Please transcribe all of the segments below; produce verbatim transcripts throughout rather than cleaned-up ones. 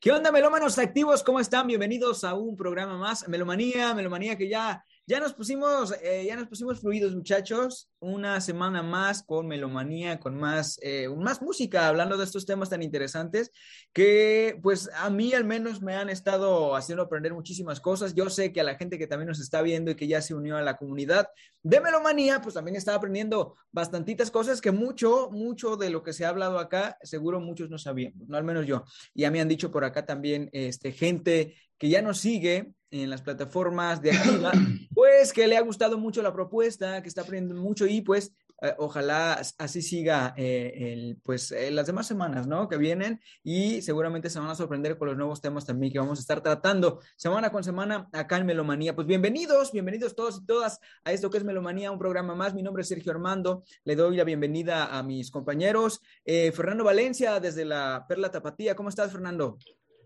¿Qué onda, melómanos activos? ¿Cómo están? Bienvenidos a un programa más. Melomanía, Melomanía que ya, ya nos pusimos, eh, ya nos pusimos fluidos, muchachos. Una semana más con Melomanía, con más, eh, más música, hablando de estos temas tan interesantes que, pues, a mí al menos me han estado haciendo aprender muchísimas cosas. Yo sé que a la gente que también nos está viendo y que ya se unió a la comunidad de Melomanía, pues también está aprendiendo bastantitas cosas que mucho, mucho de lo que se ha hablado acá, seguro muchos no sabíamos, no al menos yo. Ya me han dicho por acá también este, gente que ya nos sigue en las plataformas de Activa, pues que le ha gustado mucho la propuesta, que está aprendiendo mucho y pues eh, ojalá así siga eh, el, pues, eh, las demás semanas, ¿no? Que vienen y seguramente se van a sorprender con los nuevos temas también que vamos a estar tratando semana con semana acá en Melomanía. Pues bienvenidos, bienvenidos todos y todas a esto que es Melomanía, un programa más. Mi nombre es Sergio Armando, le doy la bienvenida a mis compañeros. Eh, Fernando Valencia desde la Perla Tapatía. ¿Cómo estás, Fernando?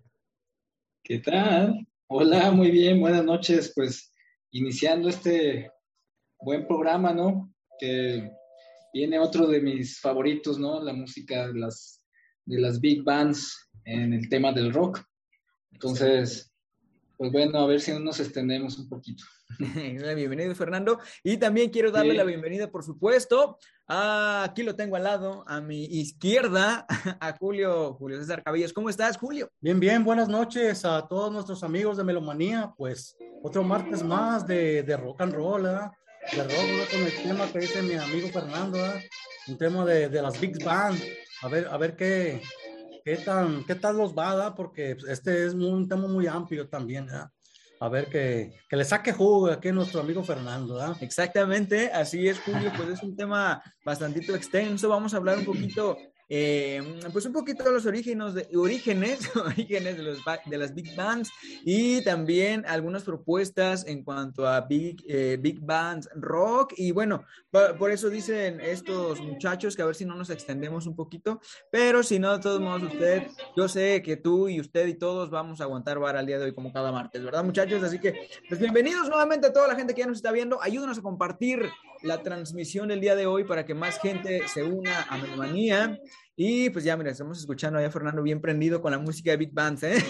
¿Qué tal? Hola, muy bien, buenas noches. Pues iniciando este buen programa, ¿no? Que viene otro de mis favoritos, ¿no? La música de las, de las big bands en el tema del rock. Entonces, pues bueno, a ver si no nos extendemos un poquito. Bienvenido, Fernando. Y también quiero darle la Sí. bienvenida, por supuesto, a, aquí lo tengo al lado, a mi izquierda, a Julio, Julio César Cabellos. ¿Cómo estás, Julio? Bien, bien, buenas noches a todos nuestros amigos de Melomanía. Pues otro martes más de, de rock and roll, ¿verdad? De rock, ¿verdad? Con el tema que dice mi amigo Fernando, ¿verdad? Un tema de, de las big band. A ver, a ver qué, qué tan, qué tal los va, ¿verdad? Porque este es un tema muy amplio también, ¿verdad? A ver que, que le saque jugo aquí a nuestro amigo Fernando, ¿verdad? Exactamente, así es, Julio, pues es un tema bastante extenso. Vamos a hablar un poquito, eh, pues un poquito de los orígenes, de, orígenes, orígenes de, los, de las big bands y también algunas propuestas en cuanto a big, eh, big bands rock. Y bueno, por eso dicen estos muchachos que a ver si no nos extendemos un poquito, pero si no, de todos modos, usted, yo sé que tú y usted y todos vamos a aguantar vara al día de hoy como cada martes, ¿verdad, muchachos? Así que, pues bienvenidos nuevamente a toda la gente que ya nos está viendo. Ayúdenos a compartir la transmisión del día de hoy para que más gente se una a Melomanía. Y pues ya, mira, estamos escuchando a Fernando bien prendido con la música de Big Bands, ¿eh?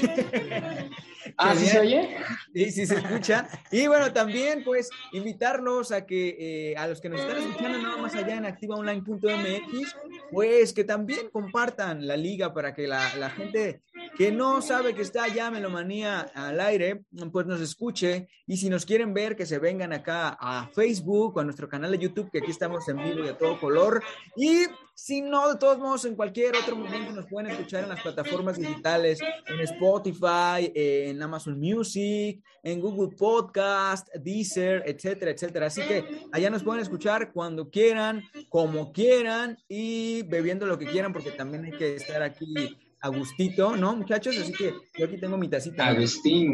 Ah, ¿sí se oye? Sí, sí se escucha. Y bueno, también pues invitarlos a que eh, a los que nos están escuchando nada más allá en activa online punto m x, pues que también compartan la liga para que la, la gente que no sabe que está ya Melomanía al aire, pues nos escuche. Y si nos quieren ver, que se vengan acá a Facebook o a nuestro canal de YouTube, que aquí estamos en vivo y a todo color. Y si no, de todos modos, en cualquier otro momento nos pueden escuchar en las plataformas digitales, en Spotify, en Amazon Music, en Google Podcast, Deezer, etcétera, etcétera. Así que allá nos pueden escuchar cuando quieran, como quieran y bebiendo lo que quieran, porque también hay que estar aquí a gustito, ¿no, muchachos? Así que yo aquí tengo mi tacita. Agustín.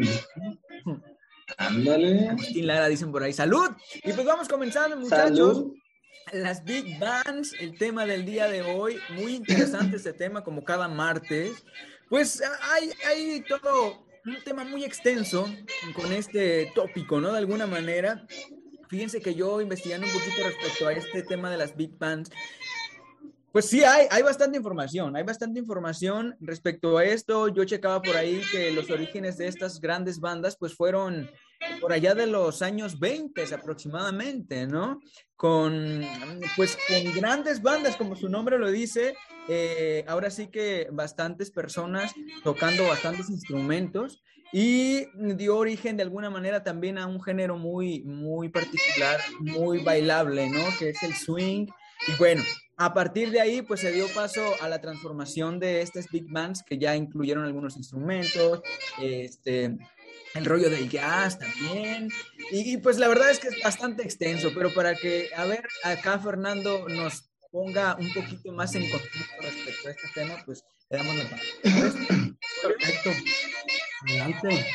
Ándale. Agustín Lara, dicen por ahí. ¡Salud! Y pues vamos comenzando, muchachos. Salud. Las big bands, el tema del día de hoy, muy interesante este tema, como cada martes. Pues hay, hay todo un tema muy extenso con este tópico, ¿no? De alguna manera. Fíjense que yo investigando un poquito respecto a este tema de las big bands, pues sí, hay, hay bastante información, hay bastante información respecto a esto. Yo checaba por ahí que los orígenes de estas grandes bandas pues fueron por allá de los años veinte aproximadamente, ¿no? Con, pues, con grandes bandas, como su nombre lo dice, eh, ahora sí que bastantes personas tocando bastantes instrumentos y dio origen de alguna manera también a un género muy, muy particular, muy bailable, ¿no? Que es el swing. Y bueno, a partir de ahí, pues se dio paso a la transformación de estas big bands que ya incluyeron algunos instrumentos, este, el rollo del jazz también. Y, y pues la verdad es que es bastante extenso, pero para que, a ver, acá Fernando nos ponga un poquito más en contexto respecto a este tema, pues le damos la palabra. Perfecto. Adelante.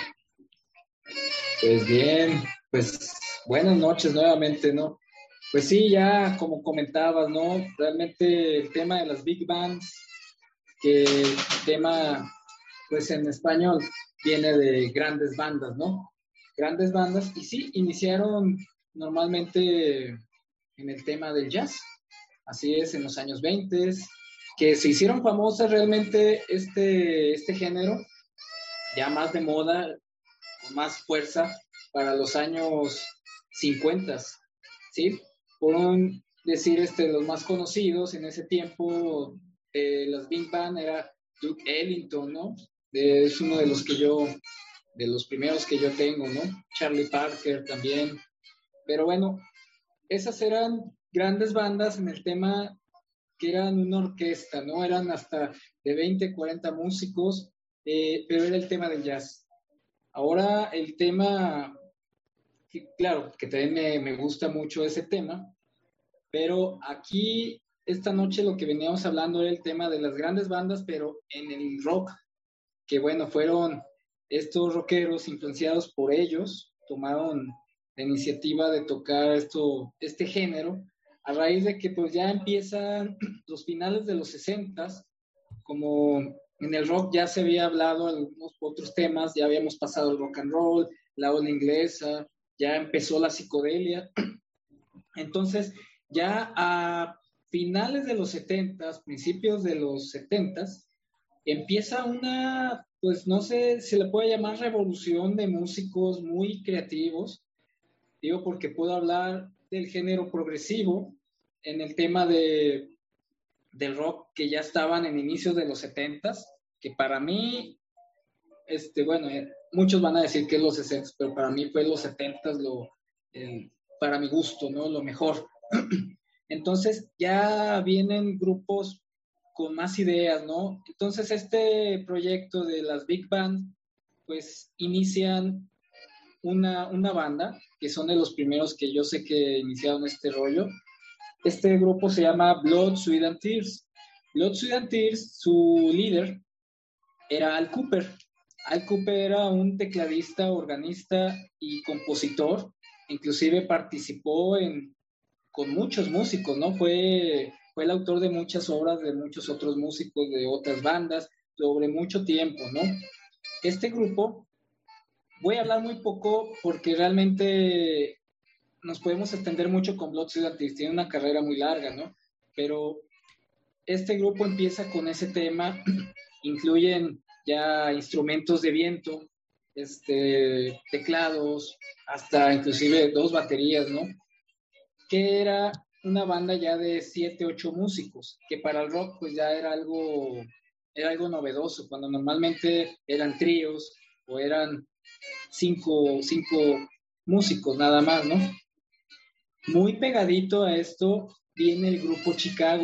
Pues bien, pues buenas noches nuevamente, ¿no? Pues sí, ya como comentabas, ¿no? Realmente el tema de las big bands, que el tema, pues en español, viene de grandes bandas, ¿no? Grandes bandas, y sí, iniciaron normalmente en el tema del jazz, así es, en los años veinte, que se hicieron famosas realmente este, este género, ya más de moda, con más fuerza para los años cincuenta, ¿sí? Por un decir, este, los más conocidos en ese tiempo, eh, las Big Band era Duke Ellington, ¿no? De, es uno de los que yo, de los primeros que yo tengo, ¿no? Charlie Parker también. Pero bueno, esas eran grandes bandas en el tema que eran una orquesta, ¿no? Eran hasta de veinte, cuarenta músicos, eh, pero era el tema del jazz. Ahora el tema, que, claro, que también me, me gusta mucho ese tema, pero aquí esta noche lo que veníamos hablando era el tema de las grandes bandas, pero en el rock, que bueno, fueron estos rockeros influenciados por ellos, tomaron la iniciativa de tocar esto, este género, a raíz de que pues ya empiezan los finales de los sesentas, como en el rock ya se había hablado algunos otros temas, ya habíamos pasado el rock and roll, la ola inglesa, ya empezó la psicodelia. Entonces, ya a finales de los setentas, principios de los setentas, empieza una, pues no sé, se le puede llamar revolución de músicos muy creativos. Digo porque puedo hablar del género progresivo en el tema de, del rock que ya estaban en inicios de los setentas, que para mí, este, bueno, eh, muchos van a decir que es los sesentas, pero para mí fue los setentas lo, eh, para mi gusto, ¿no? Lo mejor. Entonces ya vienen grupos con más ideas, ¿no? Entonces este proyecto de las Big Band, pues inician una, una banda, que son de los primeros que yo sé que iniciaron este rollo. Este grupo se llama Blood, Sweat and Tears. Blood, Sweat and Tears, su líder era Al Cooper. Al Cooper era un tecladista, organista y compositor. Inclusive participó en, con muchos músicos, ¿no? Fue, fue el autor de muchas obras de muchos otros músicos de otras bandas sobre mucho tiempo, ¿no? Este grupo, voy a hablar muy poco porque realmente nos podemos extender mucho con Blood, Sweat and Tears, tiene una carrera muy larga, ¿no? Pero este grupo empieza con ese tema, incluyen ya instrumentos de viento, este, teclados, hasta inclusive dos baterías, ¿no? Que era una banda ya de siete, ocho músicos, que para el rock pues ya era algo, era algo novedoso, cuando normalmente eran tríos o eran cinco, cinco músicos nada más, ¿no? Muy pegadito a esto viene el grupo Chicago,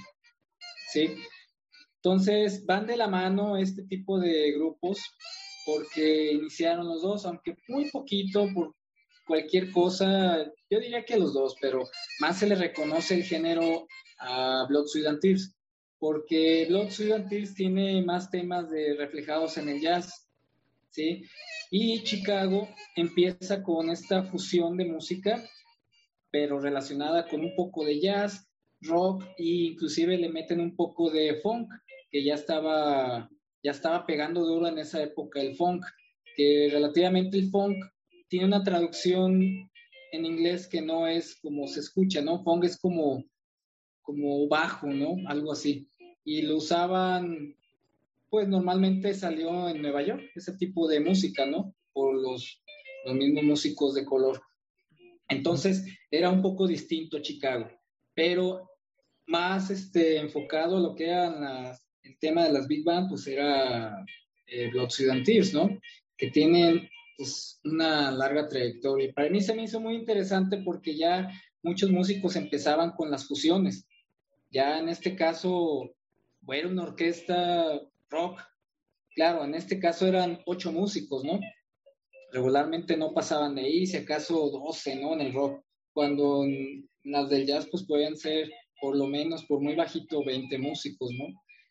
¿sí? Entonces van de la mano este tipo de grupos porque iniciaron los dos, aunque muy poquito por cualquier cosa, yo diría que los dos, pero más se le reconoce el género a Blood, Sweat and Tears, porque Blood, Sweat and Tears tiene más temas de, reflejados en el jazz, ¿sí? Y Chicago empieza con esta fusión de música, pero relacionada con un poco de jazz, rock e inclusive le meten un poco de funk, que ya estaba, ya estaba pegando duro en esa época el funk, que relativamente el funk tiene una traducción en inglés que no es como se escucha, ¿no? Funk es como, como bajo, ¿no? Algo así. Y lo usaban, pues normalmente salió en Nueva York, ese tipo de música, ¿no? Por los, los mismos músicos de color. Entonces era un poco distinto Chicago, pero más este, enfocado a lo que era las, el tema de las Big Band, pues era eh, Blood, Sweat and Tears, ¿no? Que tienen pues, una larga trayectoria. Para mí se me hizo muy interesante porque ya muchos músicos empezaban con las fusiones. Ya en este caso, era una orquesta rock. Claro, en este caso eran ocho músicos, ¿no? Regularmente no pasaban de ahí, si acaso doce, ¿no? En el rock. Cuando en las del jazz, pues podían ser por lo menos, por muy bajito, veinte músicos, ¿no?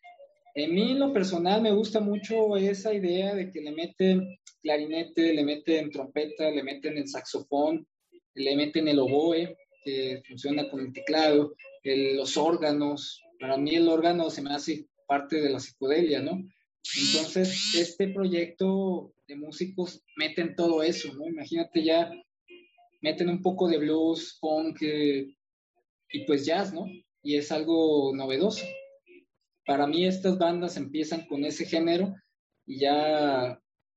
En mí, en lo personal, me gusta mucho esa idea de que le meten clarinete, le meten trompeta, le meten el saxofón, le meten el oboe, que funciona con el teclado, el, los órganos. Para mí el órgano se me hace parte de la psicodelia, ¿no? Entonces, este proyecto de músicos meten todo eso, ¿no? Imagínate ya, meten un poco de blues, funk eh, y pues jazz, ¿no? Y es algo novedoso. Para mí estas bandas empiezan con ese género y ya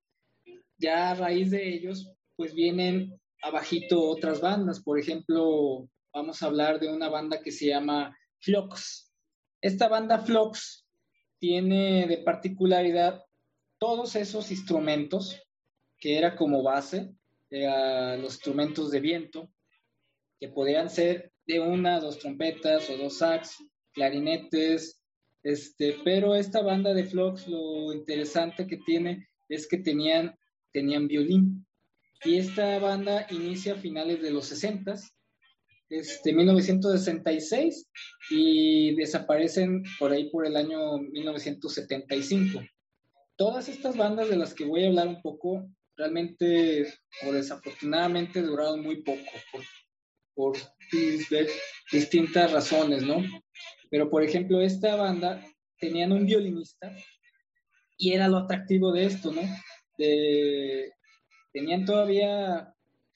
ya a raíz de ellos, pues vienen abajito otras bandas. Por ejemplo, vamos a hablar de una banda que se llama Flux. Esta banda Flux tiene de particularidad todos esos instrumentos que era como base, eh, los instrumentos de viento, que podían ser de una, dos trompetas o dos sax, clarinetes, este, pero esta banda de Flux, lo interesante que tiene es que tenían, tenían violín. Y esta banda inicia a finales de los sesentas, este, mil novecientos sesenta y seis, y desaparecen por ahí por el año mil novecientos setenta y cinco. Todas estas bandas de las que voy a hablar un poco, realmente o desafortunadamente duraron muy poco, por, por distintas razones, ¿no? Pero, por ejemplo, esta banda tenían un violinista y era lo atractivo de esto, ¿no? De, tenían todavía,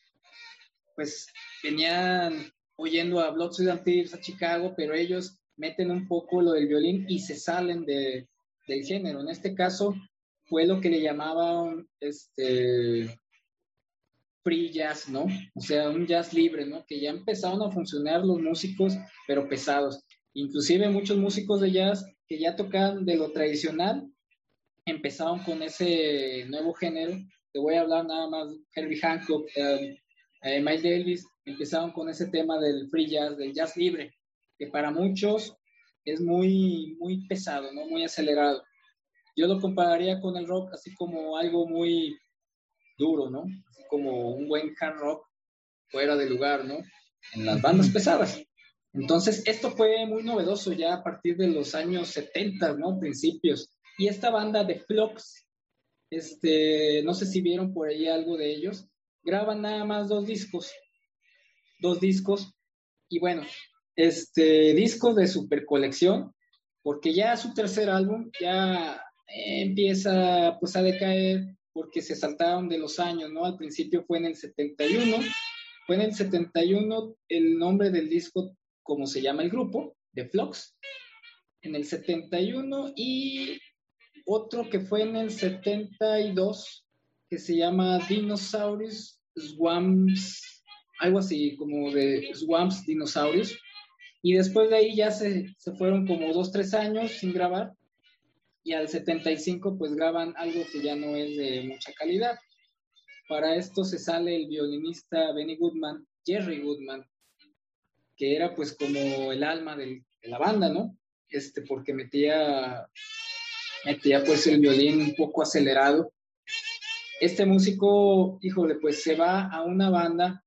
pues, venían oyendo a Blood, Sweat and Tears, a Chicago, pero ellos meten un poco lo del violín y se salen de, del género. En este caso, fue lo que le llamaban este, free jazz, ¿no? O sea, un jazz libre, ¿no? Que ya empezaron a funcionar los músicos, pero pesados. Inclusive muchos músicos de jazz que ya tocaban de lo tradicional, empezaron con ese nuevo género. Te voy a hablar nada más, Herbie Hancock, eh, eh, Miles Davis, empezaron con ese tema del free jazz, del jazz libre, que para muchos es muy, muy pesado, ¿no? Muy acelerado. Yo lo compararía con el rock así como algo muy duro, ¿no? Así como un buen hard rock fuera de lugar, ¿no? En las bandas pesadas. Entonces, esto fue muy novedoso ya a partir de los años setenta, ¿no? Principios. Y esta banda de Flux, este, no sé si vieron por ahí algo de ellos, graban nada más dos discos, dos discos, y bueno, este, discos de super colección, porque ya su tercer álbum ya empieza pues a decaer porque se saltaron de los años, ¿no? Al principio fue en el setenta y uno, fue en el setenta y uno el nombre del disco, como se llama el grupo, de Flux, en el setenta y uno, y otro que fue en el setenta y dos, que se llama Dinosaurus Swamps, algo así como de Swamps Dinosaurios, y después de ahí ya se, se fueron como dos, tres años sin grabar, y al setenta y cinco pues graban algo que ya no es de mucha calidad. Para esto se sale el violinista Benny Goodman, Jerry Goodman, que era pues como el alma del, de la banda, ¿no? Este, porque metía, metía pues el violín un poco acelerado. Este músico, híjole, pues se va a una banda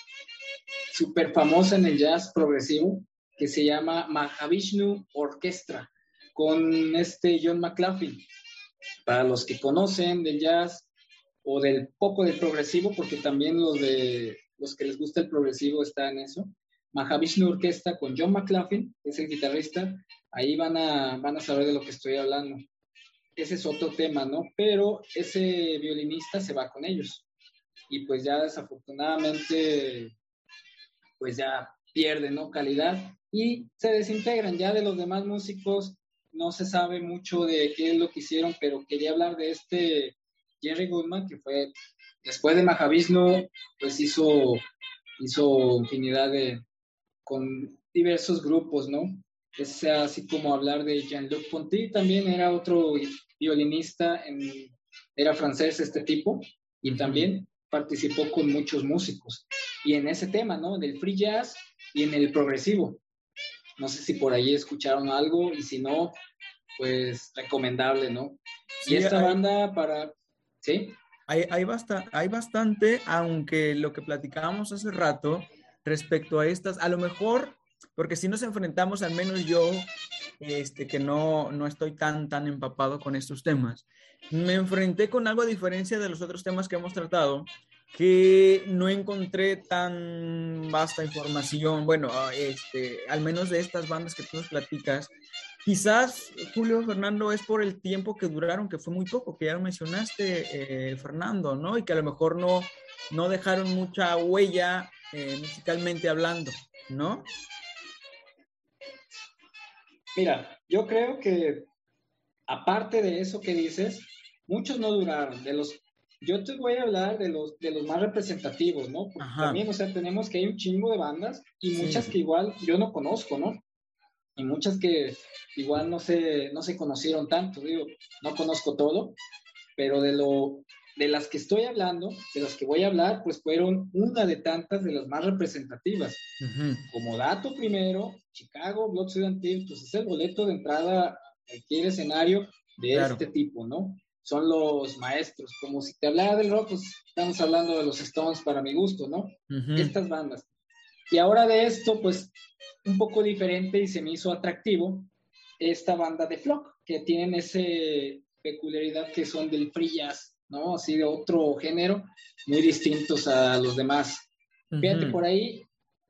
súper famosa en el jazz progresivo, que se llama Mahavishnu Orchestra, con este John McLaughlin. Para los que conocen del jazz o del poco del progresivo, porque también los, de, los que les gusta el progresivo están en eso, Mahavishnu Orquesta con John McLaughlin, que es el guitarrista, ahí van a, van a saber de lo que estoy hablando. Ese es otro tema, ¿no? Pero ese violinista se va con ellos y pues ya desafortunadamente pues ya pierde, ¿no? Calidad y se desintegran. Ya de los demás músicos no se sabe mucho de qué es lo que hicieron, pero quería hablar de este Jerry Goodman, que fue, después de Mahavishnu, pues hizo, hizo infinidad de, con diversos grupos, ¿no? Es así como hablar de Jean-Luc Ponty, también era otro violinista, en, era francés este tipo, y también participó con muchos músicos. Y en ese tema, ¿no? Del free jazz y en el progresivo. No sé si por ahí escucharon algo, y si no, pues recomendable, ¿no? Sí, y esta hay, banda para... ¿Sí? Hay, hay, basta, hay bastante, aunque lo que platicábamos hace rato respecto a estas, a lo mejor, porque si nos enfrentamos, al menos yo, este, que no, no estoy tan, tan empapado con estos temas, me enfrenté con algo a diferencia de los otros temas que hemos tratado, que no encontré tan vasta información, bueno, este, al menos de estas bandas que tú nos platicas. Quizás, Julio, Fernando, es por el tiempo que duraron, que fue muy poco, que ya lo mencionaste, eh, Fernando, ¿no? Y que a lo mejor no, no dejaron mucha huella eh, musicalmente hablando, ¿no? Mira, yo creo que aparte de eso que dices, muchos no duraron. De los yo te voy a hablar de los, de los más representativos, ¿no? Porque Ajá. también, o sea, tenemos que hay un chingo de bandas y Sí. muchas que igual yo no conozco, ¿no? Y muchas que igual no se, no se conocieron tanto, digo, no conozco todo, pero de lo de las que estoy hablando, de las que voy a hablar, pues fueron una de tantas de las más representativas. Ujú. Como dato primero, Chicago Blood, Sweat and Tears, pues es el boleto de entrada a cualquier escenario de Claro. este tipo, ¿no? Son los maestros. Como si te hablara del rock, pues estamos hablando de los Stones para mi gusto, ¿no? Ujú. Estas bandas. Y ahora de esto, pues un poco diferente y se me hizo atractivo esta banda de Flock, que tienen esa peculiaridad que son del free jazz, ¿no? Así de otro género, muy distintos a los demás. Ujú. Fíjate, por ahí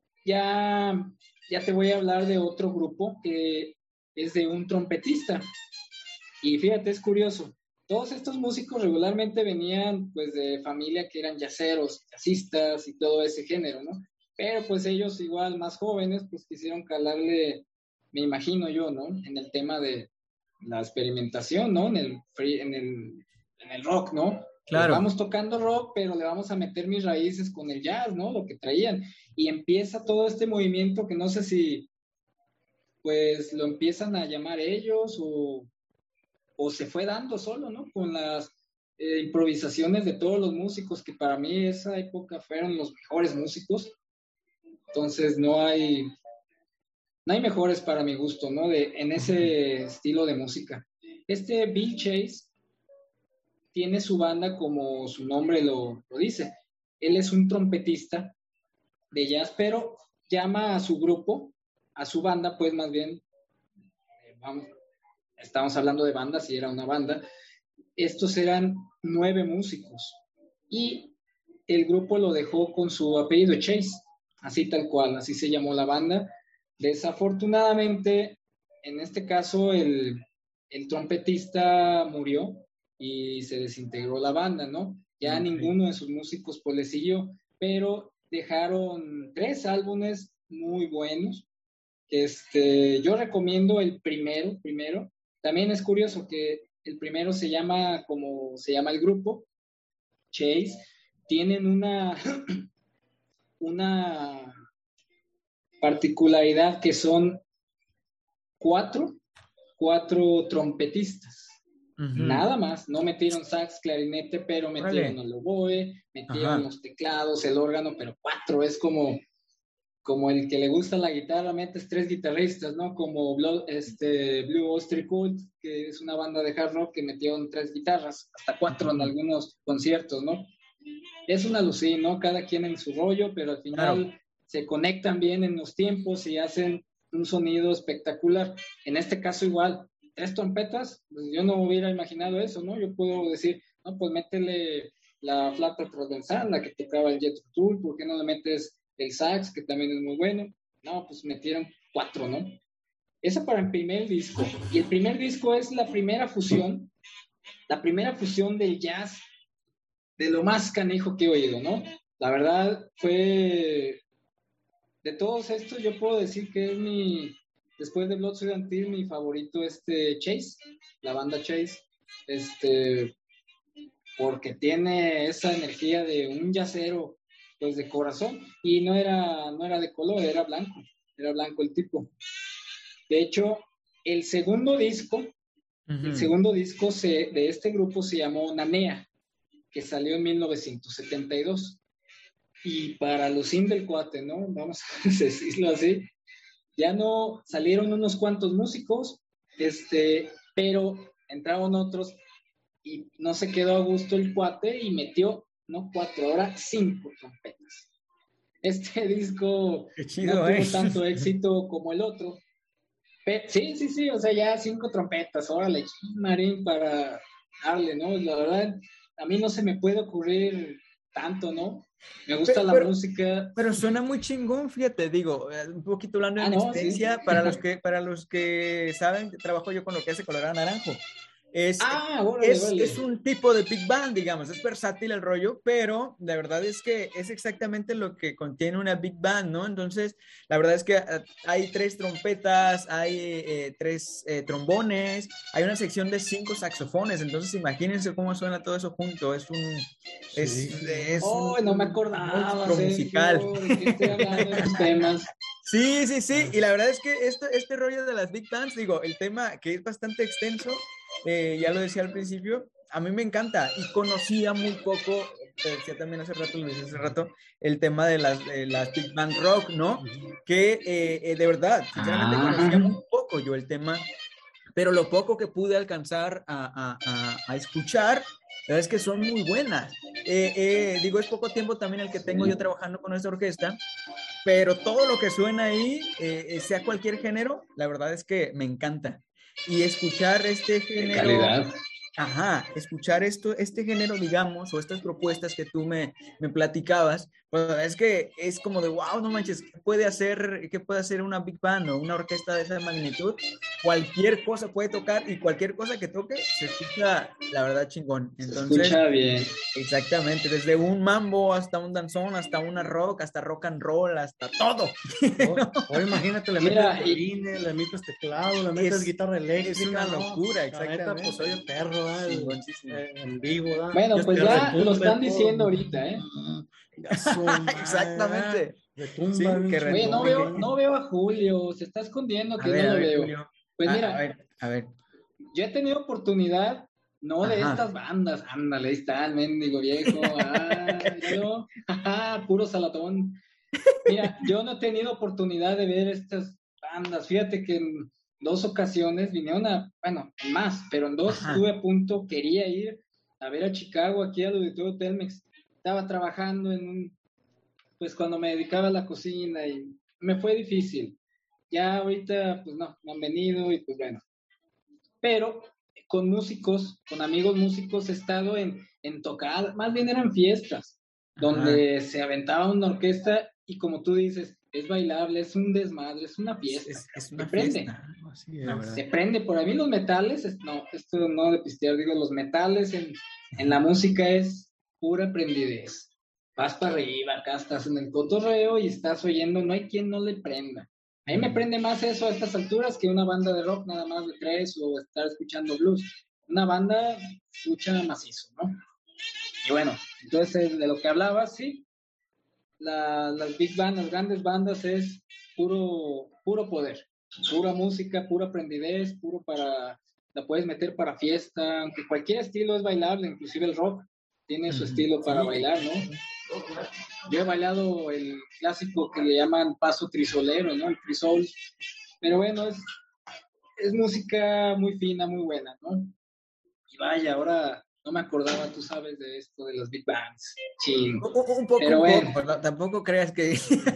ya, ya te voy a hablar de otro grupo que es de un trompetista. Y fíjate, es curioso. Todos estos músicos regularmente venían pues de familia que eran jazzeros, jazzistas y todo ese género, ¿no? Pero pues ellos igual más jóvenes pues quisieron calarle, me imagino yo, ¿no? En el tema de la experimentación, ¿no? En el, free, en el, en el rock, ¿no? Pues Claro. vamos tocando rock, pero le vamos a meter mis raíces con el jazz, ¿no? Lo que traían. Y empieza todo este movimiento que no sé si pues lo empiezan a llamar ellos o, o se fue dando solo, ¿no? Con las eh, improvisaciones de todos los músicos, que para mí esa época fueron los mejores músicos. Entonces no hay, no hay mejores para mi gusto, ¿no? De, en ese estilo de música. Este Bill Chase tiene su banda como su nombre lo, lo dice. Él es un trompetista de jazz, pero llama a su grupo, a su banda, pues más bien, eh, vamos, estamos hablando de bandas, si era una banda, estos eran nueve músicos y el grupo lo dejó con su apellido Chase, así tal cual, así se llamó la banda. Desafortunadamente, en este caso, el, el trompetista murió y se desintegró la banda, ¿no? Ya Ok. ninguno de sus músicos pues le siguió, pero dejaron tres álbumes muy buenos. Este, yo recomiendo el primero, primero. También es curioso que el primero se llama como se llama el grupo, Chase. Tienen una, una particularidad que son cuatro, cuatro trompetistas. Ujú. Nada más, no metieron sax, clarinete, pero metieron Órale. el oboe, metieron Ajá. los teclados, el órgano, pero cuatro, es como, como el que le gusta la guitarra, metes tres guitarristas, ¿no? Como Blue, este, Blue Oyster Cult, que es una banda de hard rock que metieron tres guitarras, hasta cuatro en Ujú. algunos conciertos, ¿no? Es una alucin, ¿no? Cada quien en su rollo, pero al final Claro. se conectan bien en los tiempos y hacen un sonido espectacular. En este caso igual, tres trompetas, pues yo no hubiera imaginado eso, ¿no? Yo puedo decir, no, pues métele la flauta transversal, la que tocaba el Jethro Tull, ¿por qué no le metes el sax, que también es muy bueno? No, pues metieron cuatro, ¿no? Esa para el primer disco. Y el primer disco es la primera fusión, la primera fusión del jazz, de lo más canijo que he oído, ¿no? La verdad fue, de todos estos, yo puedo decir que es mi, después de Blood, Sweat and Tears, mi favorito este Chase, la banda Chase, este, porque tiene esa energía de un jazzero, pues de corazón, y no era, no era de color, era blanco, era blanco el tipo. De hecho, el segundo disco, Ujú. el segundo disco se, de este grupo se llamó Nanea, que salió en mil novecientos setenta y dos. Y para los in del cuate, ¿no? Vamos a decirlo así. Ya no salieron unos cuantos músicos, este, pero entraron otros y no se quedó a gusto el cuate y metió, no cuatro, ahora cinco trompetas. Este disco Qué no chido, tuvo ¿eh? tanto éxito como el otro. Pe- sí, sí, sí, o sea, ya cinco trompetas, órale, Marín, para darle, ¿no? La verdad, a mí no se me puede ocurrir tanto, ¿no? Me gusta Pero, la pero, música. pero suena muy chingón, fíjate, digo, eh, un poquito hablando de Ah, mi no, sí. experiencia, para los que, para los que saben, trabajo yo con lo que hace Colorado Naranjo. Es, Ah, órale, es, órale. es un tipo de big band, digamos, es versátil el rollo, pero la verdad es que es exactamente lo que contiene una big band, ¿no? Entonces, la verdad es que eh, hay tres trompetas, hay eh, tres eh, trombones, hay una sección de cinco saxofones, entonces imagínense cómo suena todo eso junto, es un, es, Sí, es Oh, un no me monstruo acordaba, musical. Sergio, de que estoy hablando de esos temas. Sí, sí, sí, y la verdad es que este, este rollo de las big bands, digo, el tema que es bastante extenso, eh, ya lo decía al principio, a mí me encanta y conocía muy poco, te decía también hace rato, lo decía hace rato, el tema de las, de las big band rock, ¿no? Que eh, eh, de verdad, sinceramente Ajá. conocía muy poco yo el tema, pero lo poco que pude alcanzar a, a, a, a escuchar, la verdad es que son muy buenas. Eh, eh, digo, es poco tiempo también el que tengo yo Sí. trabajando con esta orquesta, pero todo lo que suena ahí, eh, sea cualquier género, la verdad es que me encanta. Y escuchar este De género, calidad. ajá, escuchar esto, este género, digamos, o estas propuestas que tú me, me platicabas, pues es que es como de, wow, no manches, ¿qué puede hacer, qué puede hacer una big band o una orquesta de esa magnitud? Cualquier cosa puede tocar y cualquier cosa que toque se escucha, la verdad, chingón. Se Entonces, escucha bien. exactamente, desde un mambo hasta un danzón, hasta una rock, hasta rock and roll, hasta todo. O, ¿No? o imagínate, le metes Mira, y, violines, le metes teclado, le metes Es, guitarra es eléctrica, una ¿no? locura, La neta, pues oye, exactamente. perro, ¿verdad? El- Chingoncísimo. eh, en vivo, ¿verdad? bueno, pues Que ya lo retumbe están todo. diciendo ahorita, ¿eh? Ya su madre, Exactamente. retumba Sí, bien que Oye, no chingón, veo, retumbe. no ¿no? veo a Julio, se está escondiendo A que ver, no a lo ver, veo. Julio. Pues A, a mira, ver, a ver. yo he tenido oportunidad, no de Ajá. estas bandas, ándale, ahí está el mendigo viejo, ah, míralo, ajá, puro salatón. Mira, yo no he tenido oportunidad de ver estas bandas, fíjate que en dos ocasiones vinieron a, bueno, en más, pero en dos Ajá. estuve a punto, quería ir a ver a Chicago, aquí al Auditorio Telmex, estaba trabajando en un, pues cuando me dedicaba a la cocina y me fue difícil. Ya ahorita, pues no, no han venido y pues bueno, pero con músicos, con amigos músicos, he estado en, en tocadas, más bien eran fiestas, Ajá. donde se aventaba una orquesta y como tú dices, es bailable, es un desmadre, es una Es, fiesta, es, es se una prende, fiesta, ¿no? Así La es. verdad. se prende. Por a mí los metales, es- no, esto no de pistear, digo, los metales en, en la música es pura prendidez. Vas para arriba, acá estás en el cotorreo y estás oyendo, no hay quien no le prenda. A mí me prende más eso a estas alturas que una banda de rock nada más de tres o estar escuchando blues. Una banda escucha macizo, ¿no? Y bueno, entonces de lo que hablaba, sí, la, las big bands, las grandes bandas es puro, puro poder, pura música, pura prendidez, puro para, la puedes meter para fiesta, aunque cualquier estilo es bailable, inclusive el rock tiene su Ujú. estilo para Sí, bailar, ¿no? Yo he bailado el clásico que le llaman paso trisolero, ¿no? El trisol. Pero bueno, es, es música muy fina, muy buena, ¿no? Y vaya, ahora no me acordaba, tú sabes, de esto de los big bands. Sí. un, un poco, Pero un bueno, poco, ¿no? Tampoco creas que...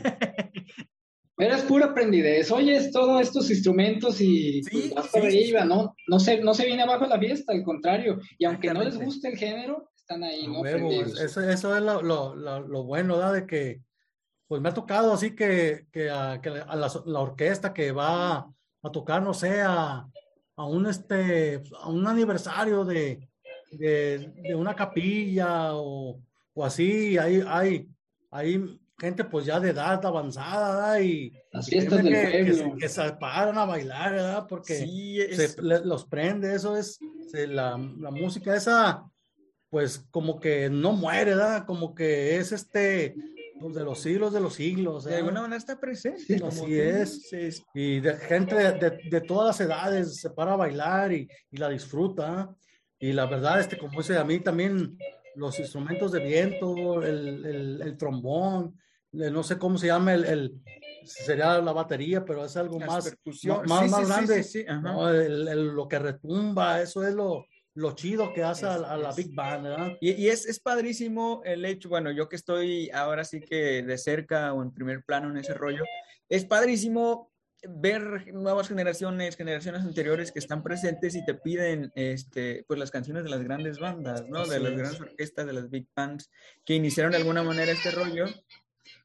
pero es pura aprendidez. Oyes todos estos instrumentos y pues Sí, vas para sí, sí, arriba, sí. ¿no? No se, no se viene abajo la fiesta, al contrario. Y aunque no les Exactamente. guste el género, están ahí, A ¿no? huevo, es- Prendidos. eso, eso es lo, lo, lo, lo bueno, ¿verdad? De que, pues me ha tocado así que, que, a, que a la, la orquesta que va a tocar, no sé, a, a un, este, a un aniversario de, de, de una capilla o, o así, hay, hay, hay gente pues ya de edad avanzada, ¿verdad? Y, Las y fiestas créeme del que, que, se, pueblo. que se paran a bailar, ¿verdad? Porque Sí, se es... le- los prende, eso es, se- la, la música esa pues como que no muere, ¿verdad? Como que es este, pues de los siglos de los siglos, De alguna ¿verdad? manera está presente, Sí. como Así tú es. dices. Y de gente de, de, de todas las edades se para a bailar y, y la disfruta. ¿eh? Y la verdad, este, como dice, a mí también los instrumentos de viento, el, el, el trombón, el- no sé cómo se llama, el, el- sería la batería, pero es algo Las más, más, percusiones. más, Sí, sí, más sí, sí, grande, sí. Ajá. ¿no? El- el- lo que retumba, eso es lo, lo chido que hace a, Es, a la es, Big Band, ¿verdad? Y, y es, es padrísimo el hecho, bueno, yo que estoy ahora sí que de cerca o en primer plano en ese rollo, es padrísimo ver nuevas generaciones, generaciones anteriores que están presentes y te piden este, pues las canciones de las grandes bandas, ¿no? De Así las grandes es. orquestas, de las big bands que iniciaron de alguna manera este rollo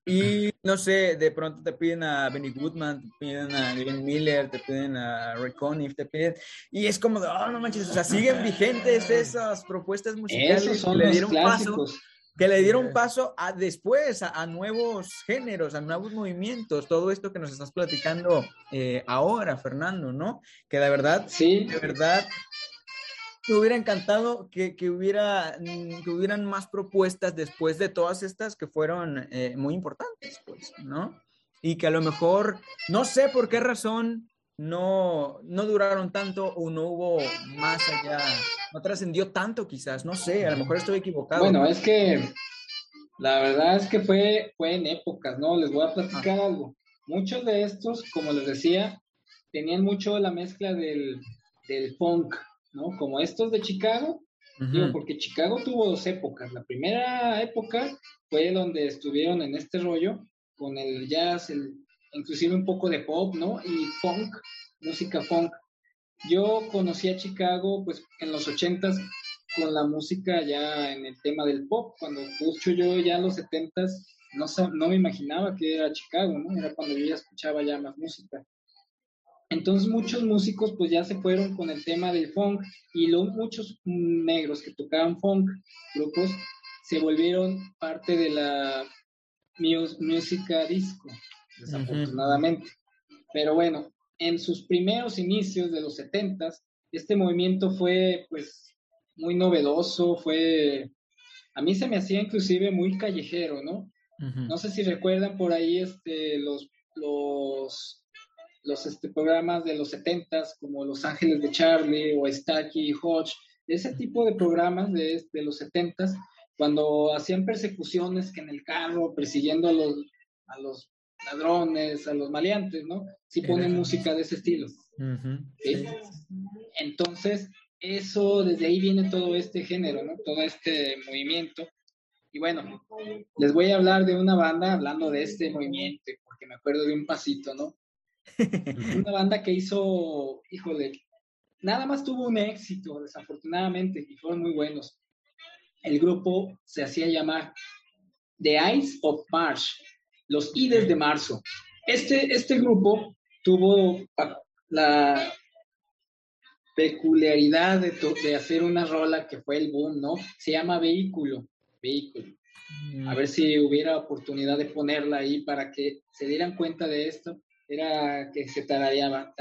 Y no sé, de pronto te piden a Benny Goodman, te piden a Glenn Miller, te piden a Ray Conniff, te piden. Y es como de, oh, no manches, o sea, siguen vigentes esas propuestas Esos musicales que son le los dieron paso, clásicos. que le dieron paso a después, a, a nuevos géneros, a nuevos movimientos. Todo esto que nos estás platicando eh, ahora, Fernando, ¿no? Que de verdad, Sí, de verdad me hubiera encantado que, que, hubiera, mm, que hubieran más propuestas después de todas estas que fueron eh, muy importantes, pues, ¿no? Y que a lo mejor, no sé por qué razón, no, no duraron tanto o no hubo más allá, no trascendió tanto quizás, no sé, a lo mejor estoy equivocado. bueno, es que la verdad es que fue, fue en épocas, ¿no? Les voy a Ah, platicar algo. Muchos de estos, como les decía, tenían mucho la mezcla del, del funk, ¿no? Como estos de Chicago, digo, ujú, porque Chicago tuvo dos épocas. La primera época fue donde estuvieron en este rollo con el jazz, el, inclusive un poco de pop, ¿no? Y funk, música funk. Yo conocí a Chicago, pues, en los ochentas con la música ya en el tema del pop. Cuando escucho yo ya los setentas, no, no me imaginaba que era Chicago, ¿no? Era cuando yo ya escuchaba ya más música. Entonces muchos músicos pues ya se fueron con el tema del funk y los muchos negros que tocaban funk, grupos, se volvieron parte de la música disco, ujú. desafortunadamente. Pero bueno, en sus primeros inicios de los setentas, este movimiento fue pues muy novedoso, fue, a mí se me hacía inclusive muy callejero, ¿no? Uh-huh. No sé si recuerdan por ahí este, los, los, los este, programas de los setentas, como Los Ángeles de Charlie o Stacky y Hodge, ese tipo de programas de, de los setentas, cuando hacían persecuciones que en el carro, persiguiendo a los, a los ladrones, a los maleantes, ¿no? Sí ponen música de ese estilo. Uh-huh. ¿Sí? Entonces, eso, desde ahí viene todo este género, ¿no? Todo este movimiento. Y bueno, les voy a hablar de una banda, hablando de este movimiento, porque me acuerdo de un pasito, ¿no? Una banda que hizo, híjole, nada más tuvo un éxito, desafortunadamente, y fueron muy buenos. El grupo se hacía llamar The Ides of March, los Ides de Marzo. Este, este grupo tuvo la peculiaridad de, de hacer una rola que fue el boom, ¿no? Se llama Vehículo, Vehículo. A ver si hubiera oportunidad de ponerla ahí para que se dieran cuenta de esto. Era que se tarareaba.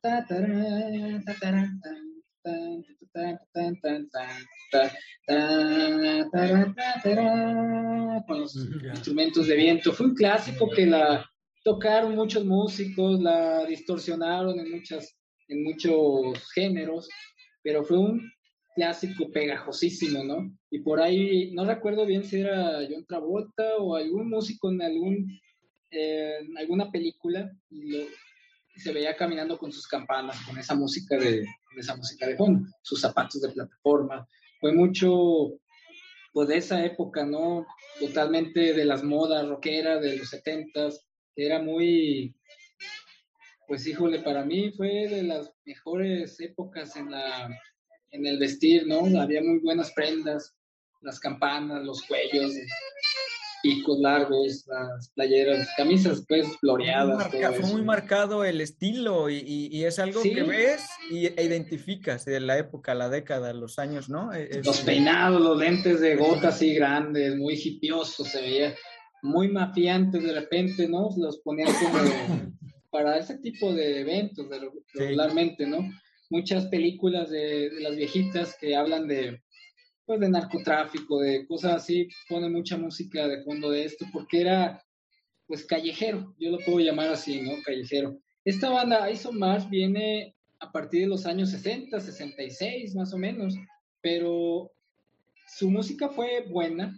Con los Ya. instrumentos de viento. Fue un clásico que la tocaron muchos músicos, la distorsionaron en, muchas, en muchos géneros, pero fue un clásico pegajosísimo, ¿no? Y por ahí, no recuerdo bien si era John Travolta o algún músico en, algún, eh, en alguna película, y, lo, y se veía caminando con sus campanas, con esa música de, con esa música de fondo, sus zapatos de plataforma. Fue mucho, pues, de esa época, ¿no? Totalmente de las modas rockeras de los setentas, que era muy, pues híjole, para mí fue de las mejores épocas en la en el vestir, ¿no? Había muy buenas prendas, las campanas, los cuellos, picos largos, las playeras, camisas pues Fue muy, floreadas, marca, todo fue eso. muy marcado el estilo y, y, y es algo que Sí, ves y, e identificas de la época, la década, los años, ¿no? los Este, peinados, los lentes de gota así grandes, muy hipiosos, se veía muy mafiantes de repente, ¿no? Los ponían como para ese tipo de eventos de, sí. regularmente, ¿no? Muchas películas de, de las viejitas que hablan de, pues, de narcotráfico, de cosas así, pone mucha música de fondo de esto, porque era, pues, callejero, yo lo puedo llamar así, ¿no? Callejero. Esta banda, Ison Marsh, viene a partir de los años sesenta, sesenta y seis, más o menos, pero su música fue buena,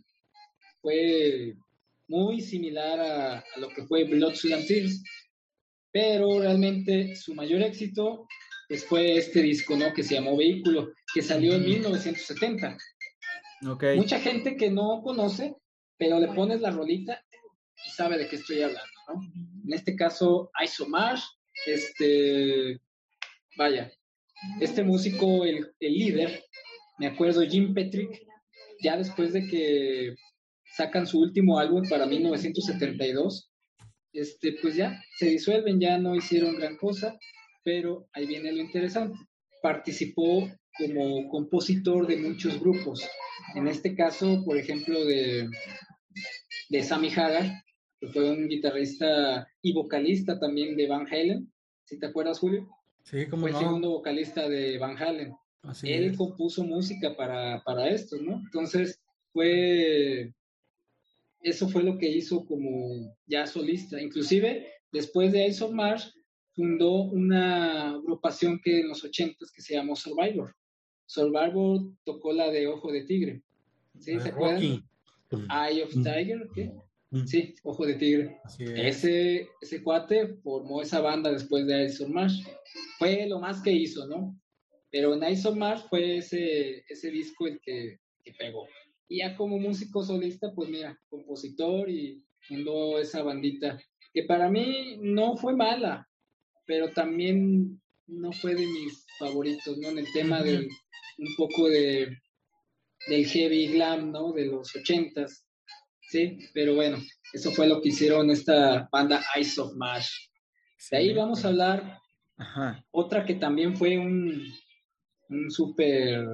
fue muy similar a, a lo que fue Blood, Sweat and Tears, pero realmente su mayor éxito, pues, fue este disco, ¿no? Que se llamó Vehículo, que salió en mil novecientos setenta. Ok. Mucha gente que no conoce, pero le pones la rolita y sabe de qué estoy hablando, ¿no? En este caso, Isomar, este, vaya, este músico, el, el líder, me acuerdo, Jim Petrick, ya después de que sacan su último álbum para mil novecientos setenta y dos, este, pues ya se disuelven, ya no hicieron gran cosa, pero ahí viene lo interesante. Participó como compositor de muchos grupos. En este caso, por ejemplo, de, de Sammy Hagar, que fue un guitarrista y vocalista también de Van Halen. ¿Sí te acuerdas, Julio? Sí, cómo Fue no. el segundo vocalista de Van Halen. Así Él es. compuso música para, para esto, ¿no? Entonces, fue... Eso fue lo que hizo como ya solista. Inclusive, después de Ice of March, fundó una agrupación que en los ochentas que se llamó Survivor. Survivor tocó la de Ojo de Tigre. ¿Sí? ¿Se acuerdan? Eye of Tiger, ¿qué? Sí, Ojo de Tigre. Así es. Ese, ese cuate formó esa banda después de Ice of March. Fue lo más que hizo, ¿no? Pero en Ice of March fue ese, ese disco el que, que pegó. Y ya como músico solista, pues mira, compositor y fundó esa bandita, que para mí no fue mala, pero también no fue de mis favoritos, ¿no? En el tema Ujú. del, un poco de, del heavy glam, ¿no? De los ochentas, ¿sí? Pero bueno, eso fue lo que hicieron esta banda Ice of March. De ahí vamos a hablar Ajá. otra que también fue un, un súper...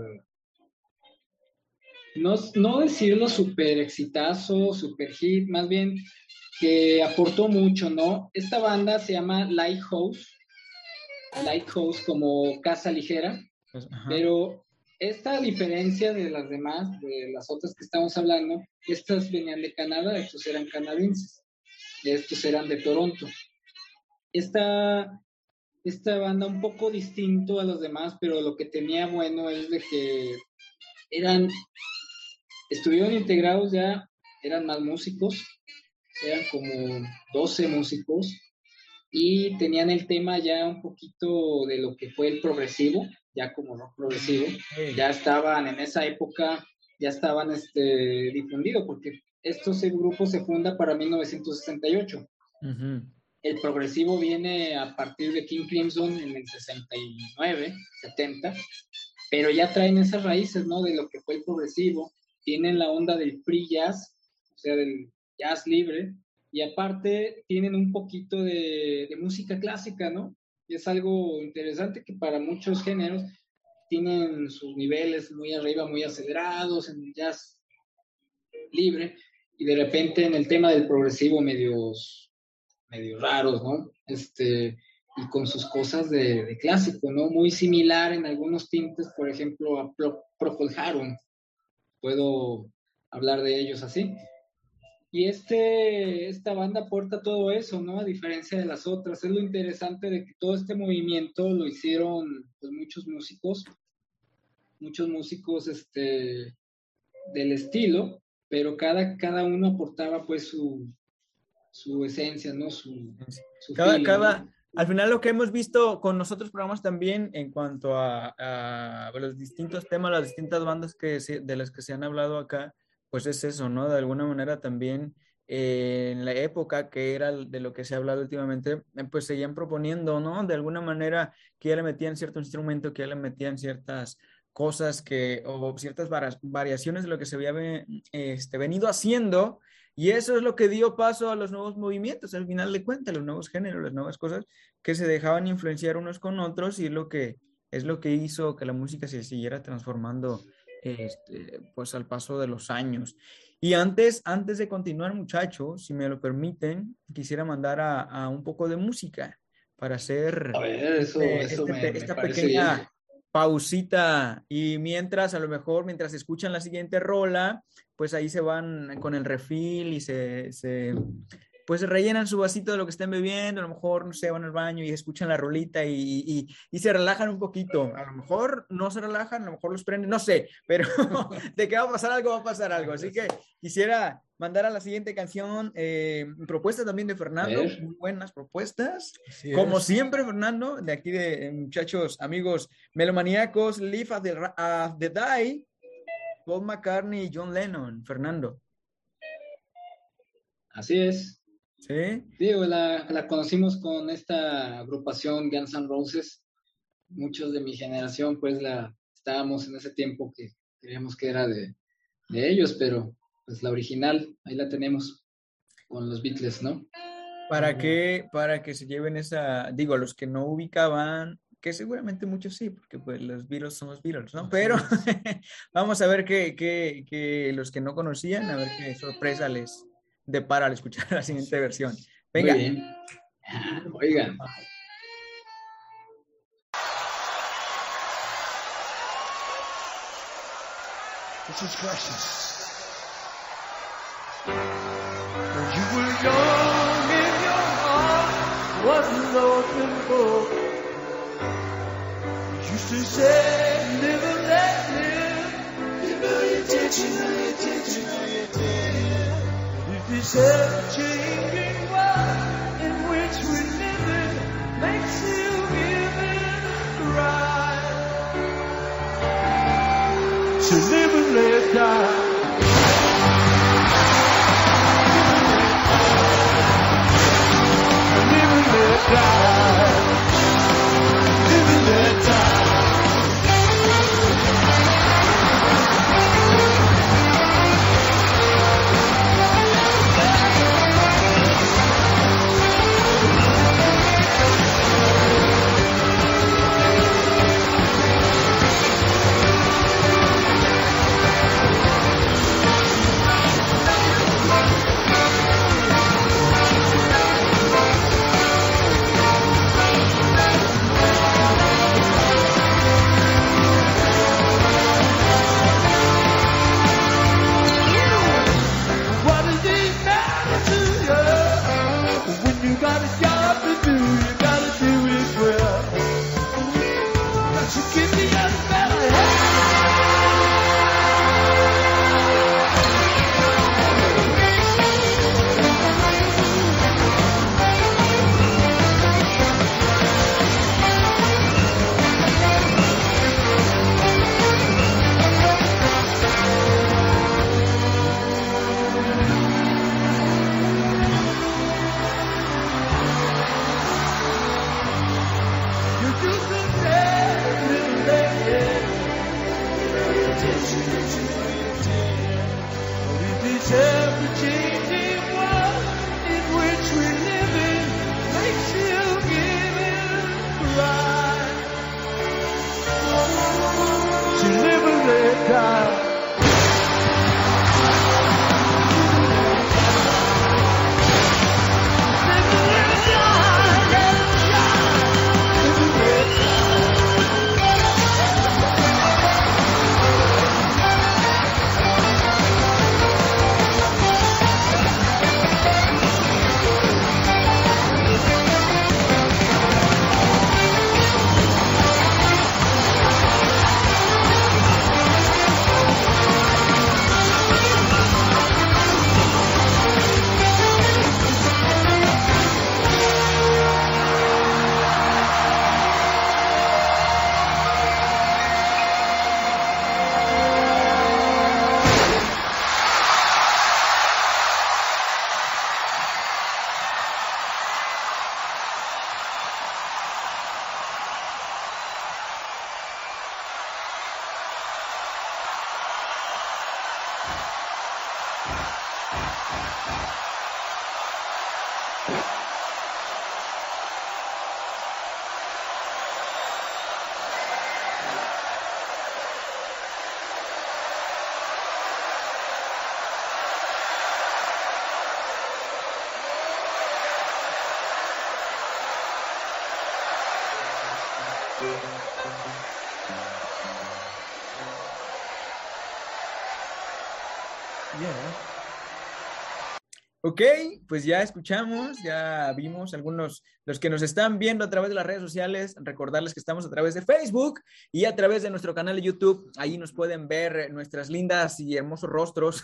No, no decirlo súper exitazo, súper hit, más bien que aportó mucho, ¿no? Esta banda se llama Lighthouse, Lighthouse como casa ligera, Pues, ajá. pero esta diferencia de las demás, de las otras que estamos hablando, estas venían de Canadá, estos eran canadienses, estos eran de Toronto. Esta, esta banda un poco distinto a los demás, pero lo que tenía bueno es de que eran... Estuvieron integrados ya, eran más músicos, eran como doce músicos y tenían el tema ya un poquito de lo que fue el progresivo, ya como rock progresivo, Hey. ya estaban en esa época, ya estaban este, difundidos, porque estos grupos se funda para mil novecientos sesenta y ocho. Uh-huh. El progresivo viene a partir de King Crimson en el sesenta y nueve, setenta, pero ya traen esas raíces, ¿no? De lo que fue el progresivo. Tienen la onda del free jazz, o sea, del jazz libre, y aparte tienen un poquito de, de música clásica, ¿no? Y es algo interesante que para muchos géneros tienen sus niveles muy arriba, muy acelerados en el jazz libre, y de repente en el tema del progresivo medios, medios raros, ¿no? Este, y con sus cosas de, de clásico, ¿no? Muy similar en algunos tintes, por ejemplo, a Pro, Procol Harum. Puedo hablar de ellos así. Y este, esta banda aporta todo eso, ¿no? A diferencia de las otras. Es lo interesante de que todo este movimiento lo hicieron pues, muchos músicos, muchos músicos este, del estilo, pero cada, cada uno aportaba pues su, su esencia, ¿no? Su, su cada, feeling, cada, ¿no? Al final lo que hemos visto con nosotros programas también en cuanto a, a los distintos temas, las distintas bandas que se, de las que se han hablado acá, pues es eso, ¿no? De alguna manera también eh, en la época que era de lo que se ha hablado últimamente, eh, pues seguían proponiendo, ¿no? De alguna manera que ya le metían cierto instrumento, que ya le metían ciertas cosas que, o ciertas variaciones de lo que se había este, venido haciendo. Y eso es lo que dio paso a los nuevos movimientos, al final de cuentas, los nuevos géneros, las nuevas cosas que se dejaban influenciar unos con otros y es lo que, es lo que hizo que la música se siguiera transformando este, pues al paso de los años. Y antes, antes de continuar, muchachos, si me lo permiten, quisiera mandar a, a un poco de música para hacer A ver, eso, este, eso este, me, me esta parece pequeña bien. pausita y mientras, a lo mejor, mientras escuchan la siguiente rola, pues ahí se van con el refill y se, se pues rellenan su vasito de lo que estén bebiendo, a lo mejor, no sé, van al baño y escuchan la rolita y, y, y se relajan un poquito. A lo mejor no se relajan, a lo mejor los prenden, no sé, pero de que va a pasar algo, va a pasar algo. Así que quisiera mandar a la siguiente canción eh, propuestas también de Fernando, muy buenas propuestas. Así Como es. siempre, Fernando, de aquí de muchachos, amigos melomaníacos, Live at the, at the Die, Paul McCartney y John Lennon. Fernando. Así es. ¿Sí? Digo, la, la conocimos con esta agrupación Guns N' Roses. Muchos de mi generación, pues, la estábamos en ese tiempo que creíamos que era de, de ellos, pero pues la original, ahí la tenemos con los Beatles, ¿no? Para que, para que se lleven esa, digo, los que no ubicaban, que seguramente muchos sí, porque pues los Beatles son los Beatles, ¿no? Pero vamos a ver que, que, que los que no conocían, a ver qué sorpresa les depara al escuchar la siguiente versión. Venga. Muy bien. Oigan. This is precious. When you were young and your heart was an open book, you used to say, live and let live. You know you did, you know you did, you know you did. But if this ever-changing world in which we live in makes you give it a right to live and let die. Live and let die. Live and let die. Ok, pues ya escuchamos, ya vimos algunos, los que nos están viendo a través de las redes sociales, recordarles que estamos a través de Facebook y a través de nuestro canal de YouTube. Ahí nos pueden ver nuestras lindas y hermosos rostros.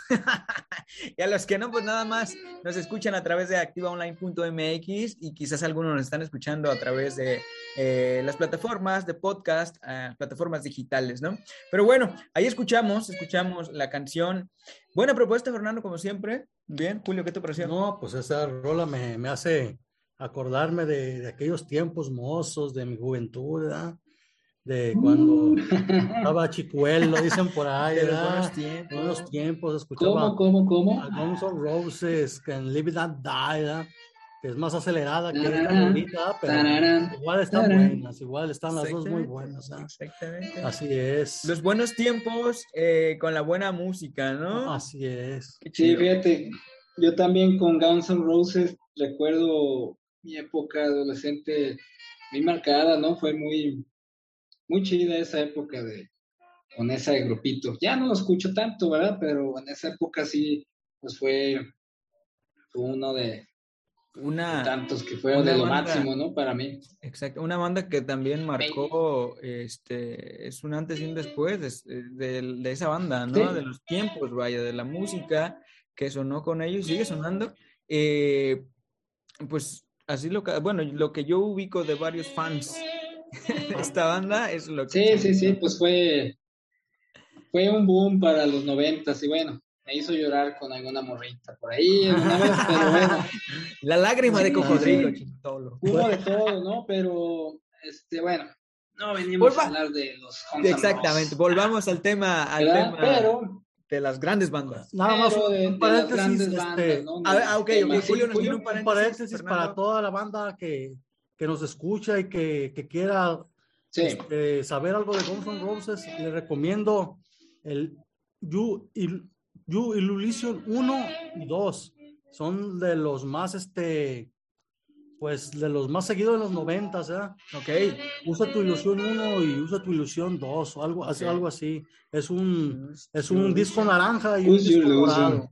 Y a los que no, pues nada más nos escuchan a través de activa online punto m x y quizás algunos nos están escuchando a través de eh, las plataformas de podcast, eh, plataformas digitales, ¿no? Pero bueno, ahí escuchamos, escuchamos la canción. Buena propuesta, Fernando, como siempre. Bien, Julio, ¿qué te pareció? No, pues esa rola me, me hace acordarme de, de aquellos tiempos mozos, de mi juventud, ¿verdad? de cuando estaba chicuelo, dicen por ahí, De los ¿verdad? buenos tiempos. Buenos tiempos, escuchaba ¿Cómo, cómo, cómo? a Guns N' Roses, que en Live That Die, ¿verdad? Que es más acelerada que esta de Tararán, ahorita, ¿verdad? Pero tararán, igual están tararán. buenas, igual están las dos muy buenas, ¿verdad? Exactamente. Así es, Los buenos tiempos eh, con la buena música, ¿no? así es. Qué Sí, chido. fíjate, yo también con Guns N' Roses recuerdo mi época adolescente muy marcada, ¿no? Fue muy, muy chida esa época de con ese grupito. Ya no lo escucho tanto, ¿verdad? Pero en esa época sí, pues fue, fue uno de, de Una, tantos que fue una de lo banda- máximo, ¿no? Para mí. exacto, una banda que también marcó, este, es un antes y un después de, de- de esa banda, ¿no? Sí. De los tiempos, vaya, de la música que sonó con ellos, sigue sonando. Eh, pues así lo que, bueno, lo que yo ubico de varios fans de esta banda es lo que... Sí, sí, sí, pues fue, fue un boom para los noventas y bueno, me hizo llorar con alguna morrita por ahí alguna vez, pero bueno. La lágrima de Sí, sí, cocodrilo, sí. Chintolo. Hubo de todo, ¿no? Pero, este, bueno, no venimos Volva- a hablar de los Guns N' Exactamente, Roses, volvamos al tema, al ¿verdad? tema Pero, de las grandes bandas. Nada más pero un, de, un de las paréntisis, grandes este, bandas, ¿no? A ver, ah, ok, ok, Temas. Julio Sí, nos tiene un un paréntesis. paréntesis para Fernando. toda la banda que, que nos escucha y que, que quiera Sí, este, saber algo de Guns N' Roses, le recomiendo el You, Il- You Illusion uno y dos. Son de los más, este, pues, de los más seguidos de los noventas, ¿eh? Ok. Usa tu ilusión uno y usa tu ilusión dos o algo, así- Ok. algo así. Es un, Use es your un disco illusion. naranja y un Use Your disco Illusion. dorado.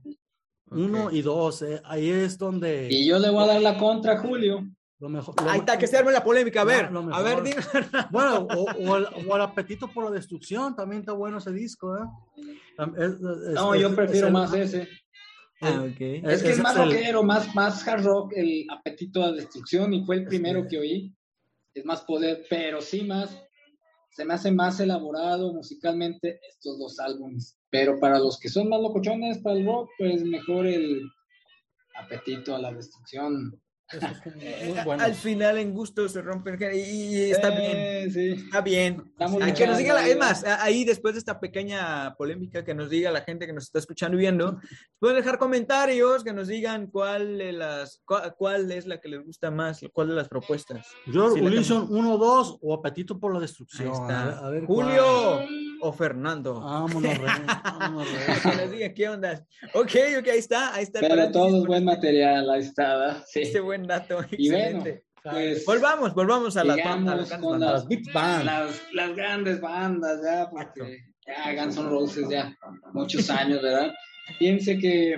Uno Ok. y dos. eh, Ahí es donde Y yo le voy a dar la contra a Julio. lo mejor. Lo Ahí está, me- que se arme la polémica. A lo- ver, lo a mejor. ver, dime. Bueno, o, o el, o el apetito por la destrucción, también está bueno ese disco, ¿eh? Tam- es- es- No, es- yo es prefiero el- más ese. Ah, ok. Es que es ese más el- rockero, más, más hard rock, el apetito a la destrucción, y fue el primero que oí. Es más poder, pero sí más, se me hace más elaborado musicalmente estos dos álbumes. Pero para los que son más locochones para el rock, pues mejor el apetito a la destrucción. esos son muy Al buenos. final en gusto se rompen y, y está bien. Eh, sí. Está bien. Estamos Hay que nos diga, la- luchando, es más, a- ahí después de esta pequeña polémica, que nos diga la gente que nos está escuchando y viendo, pueden dejar comentarios que nos digan cuál, de las, cuál, cuál es la que les gusta más, cuál de las propuestas. Your Sí, la Illusion uno, dos o apetito por la Ahí destrucción. está. A ver, a ver Julio cuál. o Fernando. Vámonos, re, vámonos, re. Que nos diga qué onda. Ok, ok, ahí está. Ahí está el Pero paréntesis todo es con buen este- material, ahí está, ¿verdad? Sí. Este buen dato. Y bueno, Excelente. pues Volvamos, volvamos a las sigamos bandas. a las grandes con bandas. Las Big Band. las, las grandes bandas, ya, porque ya Guns N' Roses ya muchos años, ¿verdad? Fíjense que,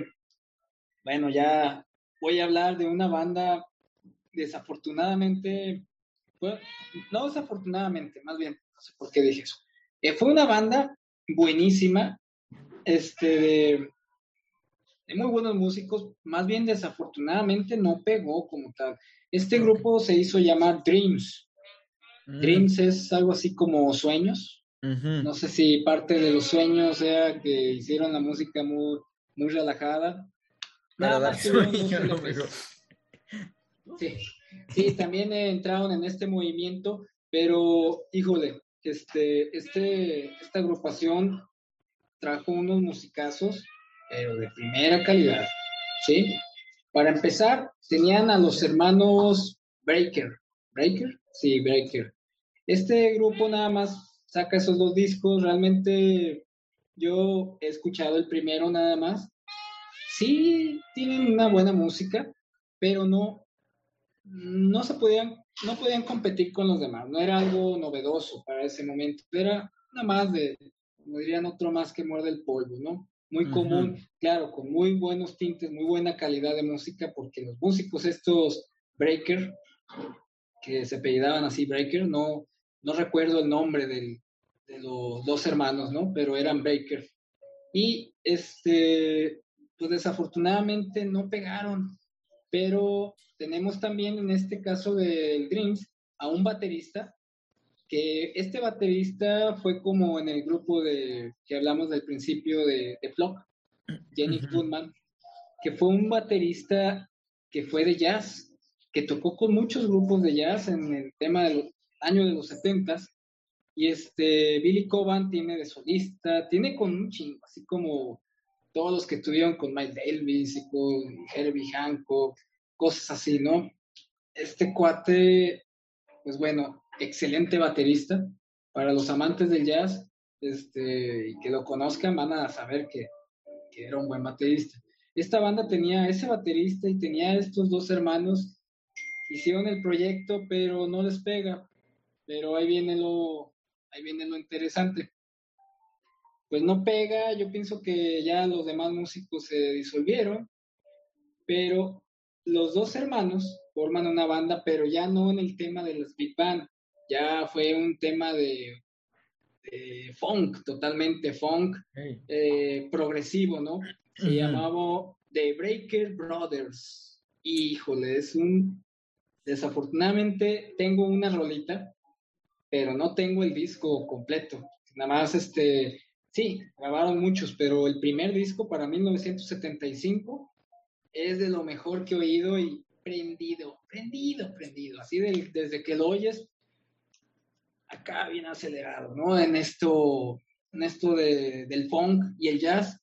bueno, ya voy a hablar de una banda desafortunadamente, bueno, no desafortunadamente, más bien, no sé por qué dije eso. Eh, fue una banda buenísima, este, de, de muy buenos músicos, más bien desafortunadamente no pegó como tal. Este grupo se hizo llamar Dreams. Mm. Dreams es algo así como sueños. Ujú. No sé si parte de los sueños sea que hicieron la música muy, muy relajada. Para Nada dar más tuvieron dos sueño, no, L Ps. pero- Sí, sí, también entraron en este movimiento, pero híjole, este, este, esta agrupación trajo unos musicazos, pero de primera calidad, ¿sí? Para empezar, tenían a los hermanos Breaker. ¿Breaker? Sí, Breaker. Este grupo nada más saca esos dos discos, realmente yo he escuchado el primero nada más. Sí, tienen una buena música, pero no, no se podían, no podían competir con los demás, no era algo novedoso para ese momento, era nada más de, como dirían, otro más que muerde el polvo, ¿no? Muy Ujú. común, claro, con muy buenos tintes, muy buena calidad de música, porque los músicos estos Breaker, que se apellidaban así Breaker, no, no recuerdo el nombre del, de los dos hermanos, ¿no? Pero eran Breaker. Y este, pues desafortunadamente no pegaron, pero tenemos también en este caso del Dreams a un baterista, que este baterista fue como en el grupo de que hablamos del principio de, de Flock, Jenny Ujú. Putman, que fue un baterista que fue de jazz, que tocó con muchos grupos de jazz en el tema de los años de los setentas, Y este, Billy Cobham tiene de solista, tiene con un chingo, así como todos los que tuvieron con Miles Davis y con Herbie Hancock, cosas así, ¿no? Este cuate, pues bueno, excelente baterista. Para los amantes del jazz, este, y que lo conozcan, van a saber que, que era un buen baterista. Esta banda tenía ese baterista y tenía estos dos hermanos. Hicieron el proyecto, pero no les pega. Pero ahí viene lo, ahí viene lo interesante. Pues no pega, yo pienso que ya los demás músicos se disolvieron, pero los dos hermanos forman una banda, pero ya no en el tema de las big band, ya fue un tema de, de funk, totalmente funk, Hey. eh, progresivo, ¿no? Se Uh-huh. llamaba The Breaker Brothers. Híjole, es un... Desafortunadamente tengo una rolita, pero no tengo el disco completo. Nada más, este, sí, grabaron muchos, pero el primer disco para mil novecientos setenta y cinco es de lo mejor que he oído y prendido, prendido, prendido. Así de, desde que lo oyes, acá bien acelerado, ¿no? En esto, en esto de, del funk y el jazz.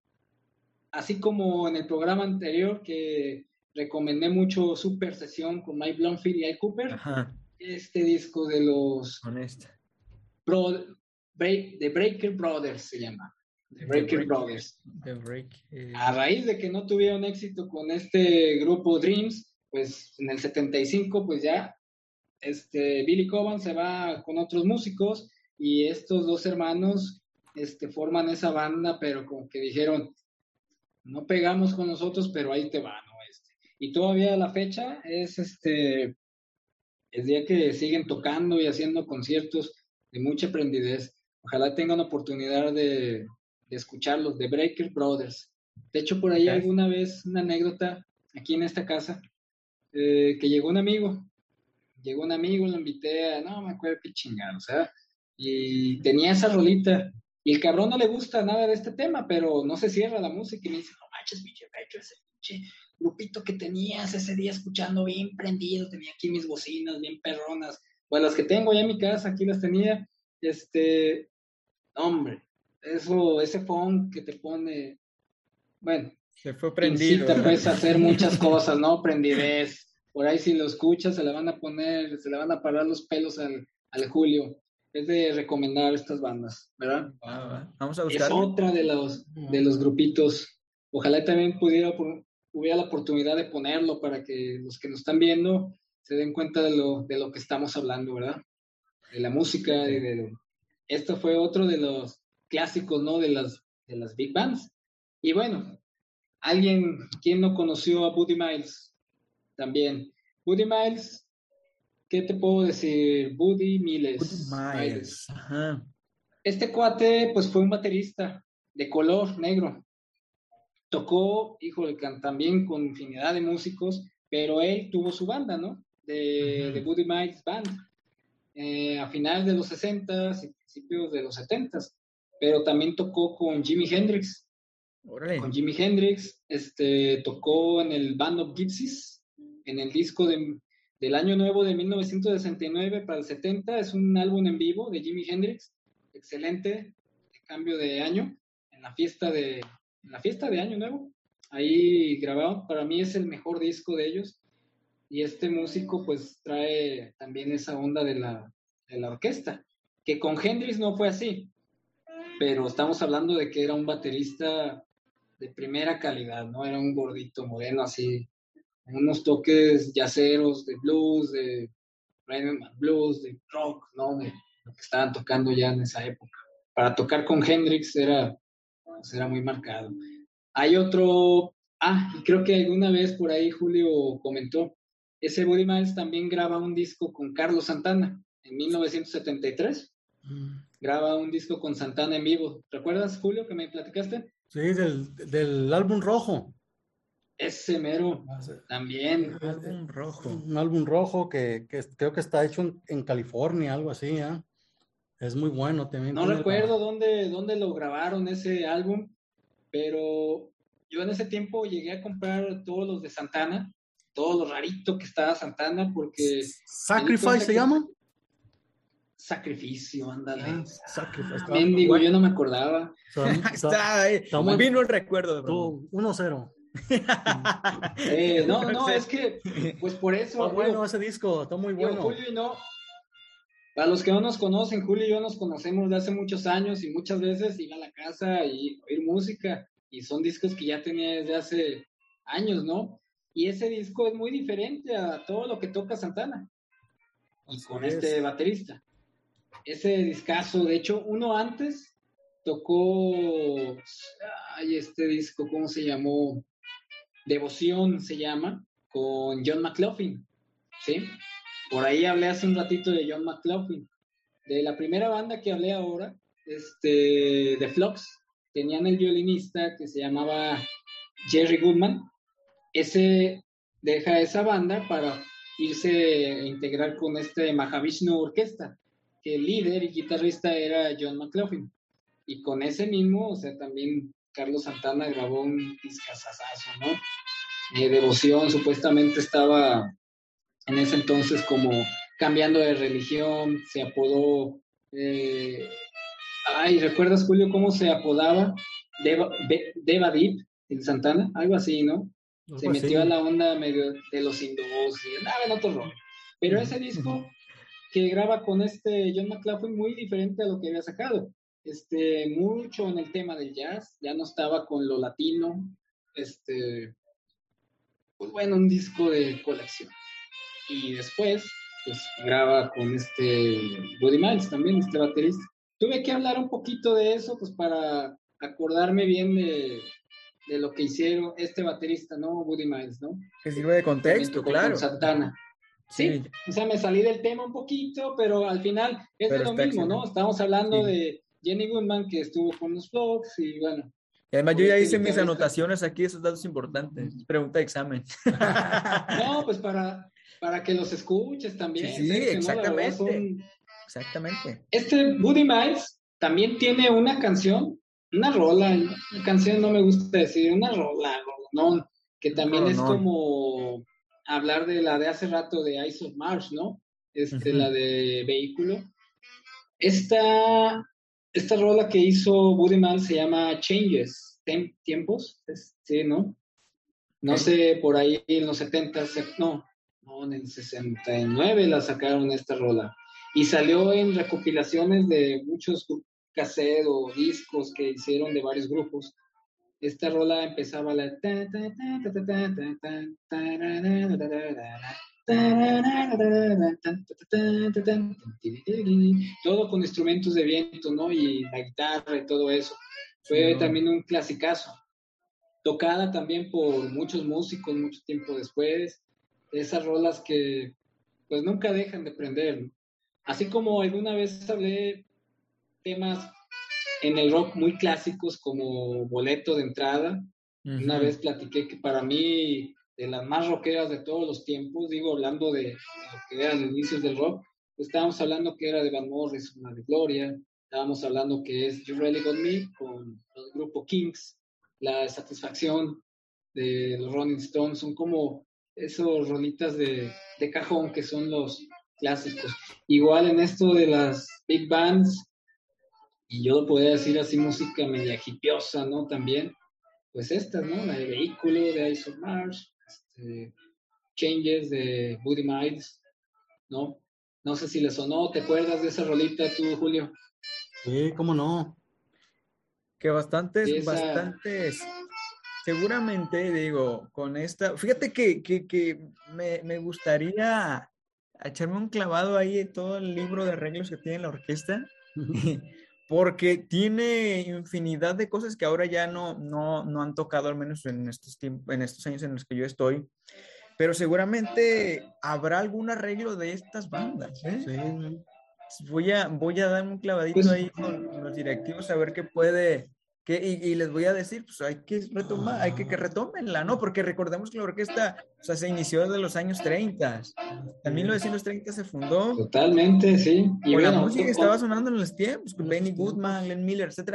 Así como en el programa anterior que recomendé mucho Super Sesión con Mike Bloomfield y Al Cooper. Ajá. Este disco de los Con esta. Bro, Break, The Breaker Brothers se llama. The Breaker The Break, Brothers. The Break, eh. A raíz de que no tuvieron éxito con este grupo Dreams, pues en el setenta y cinco, pues ya este, Billy Cobham se va con otros músicos y estos dos hermanos este, forman esa banda, pero como que dijeron, no pegamos con nosotros, pero ahí te va, ¿no? Este, y todavía a la fecha es este, el día que siguen tocando y haciendo conciertos de mucha aprendidez. Ojalá tengan oportunidad de, de escucharlos, de Breaker Brothers. De hecho, por ahí Okay. alguna vez una anécdota aquí en esta casa, eh, que llegó un amigo, llegó un amigo, lo invité a, no me acuerdo qué chingado, o sea, y tenía esa rolita, y el cabrón no le gusta nada de este tema, pero no se cierra la música, y me dice, no manches, pinche Pecho, ese pinche grupito que tenías ese día escuchando bien prendido, tenía aquí mis bocinas bien perronas, pues las que tengo ya en mi casa, aquí las tenía, este, hombre, eso, ese funk que te pone, bueno, se fue prendido. incita pues a hacer muchas cosas, ¿no? Prendidez. Por ahí si lo escuchas se le van a poner, se le van a parar los pelos al, al Julio. Es de recomendar estas bandas, ¿verdad? Ah, va. Vamos a Es buscarlo. otra de los, de los grupitos. Ojalá también pudiera, hubiera la oportunidad de ponerlo para que los que nos están viendo se den cuenta de lo, de lo que estamos hablando, ¿verdad? De la música y de... Esto fue otro de los clásicos, ¿no? De las, de las big bands. Y bueno, alguien, ¿quién no conoció a Buddy Miles? También. Buddy Miles, ¿qué te puedo decir? Buddy Miles. Buddy Miles. Ajá. Este cuate, pues fue un baterista de color negro. Tocó, híjole, también con infinidad de músicos, pero él tuvo su banda, ¿no? De, uh-huh. de Buddy Miles Band. Eh, a finales de los sesentas y principios de los setentas. Pero también tocó con Jimi Hendrix. Órale. Con Jimi Hendrix, este, tocó en el Band of Gypsies, en el disco de, del Año Nuevo de mil novecientos sesenta y nueve para el setenta, es un álbum en vivo de Jimi Hendrix, excelente, cambio de año, en la fiesta de, en la fiesta de Año Nuevo, ahí grabaron, para mí es el mejor disco de ellos, y este músico pues trae también esa onda de la, de la orquesta, que con Hendrix no fue así, pero estamos hablando de que era un baterista de primera calidad, ¿no? Era un gordito moreno así, unos toques yaceros de blues, de rhythm and blues, de rock, ¿no? De lo que estaban tocando ya en esa época. Para tocar con Hendrix era, pues era muy marcado. Hay otro, ah, y creo que alguna vez por ahí Julio comentó, ese Buddy Miles también graba un disco con Carlos Santana en mil novecientos setenta y tres. Mm. Graba un disco con Santana en vivo. ¿Recuerdas, Julio, que me platicaste? Sí, del, del álbum rojo. Ese mero, también. Un álbum rojo. Un álbum rojo que, que creo que está hecho en, en California, algo así, ¿eh? Es muy bueno también. No recuerdo la... dónde, dónde lo grabaron ese álbum, pero yo en ese tiempo llegué a comprar todos los de Santana, todo lo rarito que estaba Santana, porque... ¿Sacrifice se llama? Sacrificio, ándale. Ah, Sacrifice. Ah, mendigo, yo no me acordaba. Está, eh, está muy- vino el recuerdo de Tú, uno cero. Eh, no, no, es que, pues por eso. Está bueno digo, ese disco, está muy digo, bueno. Julio y no, para los que no nos conocen, Julio y yo nos conocemos de hace muchos años y muchas veces ir a la casa y oír música, y son discos que ya tenía desde hace años, ¿no? Y ese disco es muy diferente a todo lo que toca Santana, y Así con es. este baterista. Ese discazo, de hecho, uno antes tocó, ay, este disco, ¿cómo se llamó? Devoción se llama, con John McLaughlin, ¿sí? Por ahí hablé hace un ratito de John McLaughlin. De la primera banda que hablé ahora, este, The Flox, tenían el violinista que se llamaba Jerry Goodman. Ese deja esa banda para irse a integrar con este Mahavishnu Orquesta, que el líder y guitarrista era John McLaughlin. Y con ese mismo, o sea, también Carlos Santana grabó un discazazazo, ¿no? Eh, Devoción supuestamente estaba en ese entonces como cambiando de religión, se apodó, eh, ay, ¿recuerdas, Julio, cómo se apodaba? Deva, Be, Deva Deep, el Santana, algo así, ¿no? Algo Se metió así. a la onda medio de los hindúes y andaba en otro rollo. Pero ese disco que graba con este John McLaughlin muy diferente a lo que había sacado. Este, mucho en el tema del jazz, ya no estaba con lo latino, este, pues bueno, un disco de colección. Y después, pues graba con este Buddy Miles también, este baterista. Tuve que hablar un poquito de eso, pues para acordarme bien de, de lo que hicieron este baterista, ¿no? Buddy Miles, ¿no? Que sirve de También contexto, tocó claro. con Santana. Sí, Sí, o sea, me salí del tema un poquito, pero al final es pero de lo está mismo, ¿no? excelente. Estamos hablando Sí. de Jenny Goodman, que estuvo con los Flox, y bueno. Y además yo ya este hice mis guitarrista. anotaciones aquí, esos datos importantes. Pregunta de examen. No, pues para, para que los escuches también. Sí, sí, Sergio, ¿no? La verdad exactamente. son- Exactamente. Este Buddy Miles también tiene una canción, una rola, una canción no me gusta decir, una rola, no, que también es rolonón. como hablar de la de hace rato de Ice of March, ¿no? Este, Ujú. la de Vehículo. Esta, esta rola que hizo Buddy Miles se llama Changes, Tem- Tiempos, es- sí, ¿no? No Ok. sé, por ahí en los setenta, no, no, en el sesenta y nueve la sacaron esta rola. Y salió en recopilaciones de muchos cassettes o discos que hicieron de varios grupos. Esta rola empezaba la... Todo con instrumentos de viento, ¿no? Y la guitarra y todo eso. Fue Chingón. también un clasicazo. Tocada también por muchos músicos mucho tiempo después. Esas rolas que pues nunca dejan de prender, ¿no? Así como alguna vez hablé temas en el rock muy clásicos como Boleto de Entrada. Ujú. Una vez platiqué que para mí, de las más rockeras de todos los tiempos, digo, hablando de, de lo que eran los inicios del rock, pues estábamos hablando que era de Van Morrison, la de Gloria, estábamos hablando que es You Really Got Me con el grupo Kings, La Satisfacción de los Rolling Stones, son como esos rolitas de, de cajón que son los clásicos. Igual en esto de las big bands, y yo lo podría decir así, música media hipiosa, ¿no? También, pues estas, ¿no? La de Vehículo, de Ice of March, este, Changes de Buddy Miles, ¿no? No sé si le sonó, ¿te acuerdas de esa rolita tú, Julio? Sí, cómo no. Que bastantes, De esa... bastantes. Seguramente, digo, con esta. Fíjate que, que, que me, me gustaría echarme un clavado ahí en todo el libro de arreglos que tiene la orquesta. Porque tiene infinidad de cosas que ahora ya no, no, no han tocado, al menos en estos, tiempos, en estos años en los que yo estoy. Pero seguramente habrá algún arreglo de estas bandas, ¿eh? Sí. Voy a, voy a dar un clavadito Pues- ahí con los directivos a ver qué puede, qué, y, y les voy a decir, pues hay que retomar, hay que que retomenla, ¿no? Porque recordemos que la orquesta, o sea, se inició desde los años treinta. En mil novecientos treinta se fundó. Totalmente, sí. Y Con la bueno, música que con- estaba sonando en los tiempos, con Benny Goodman, Glenn Miller, etcétera.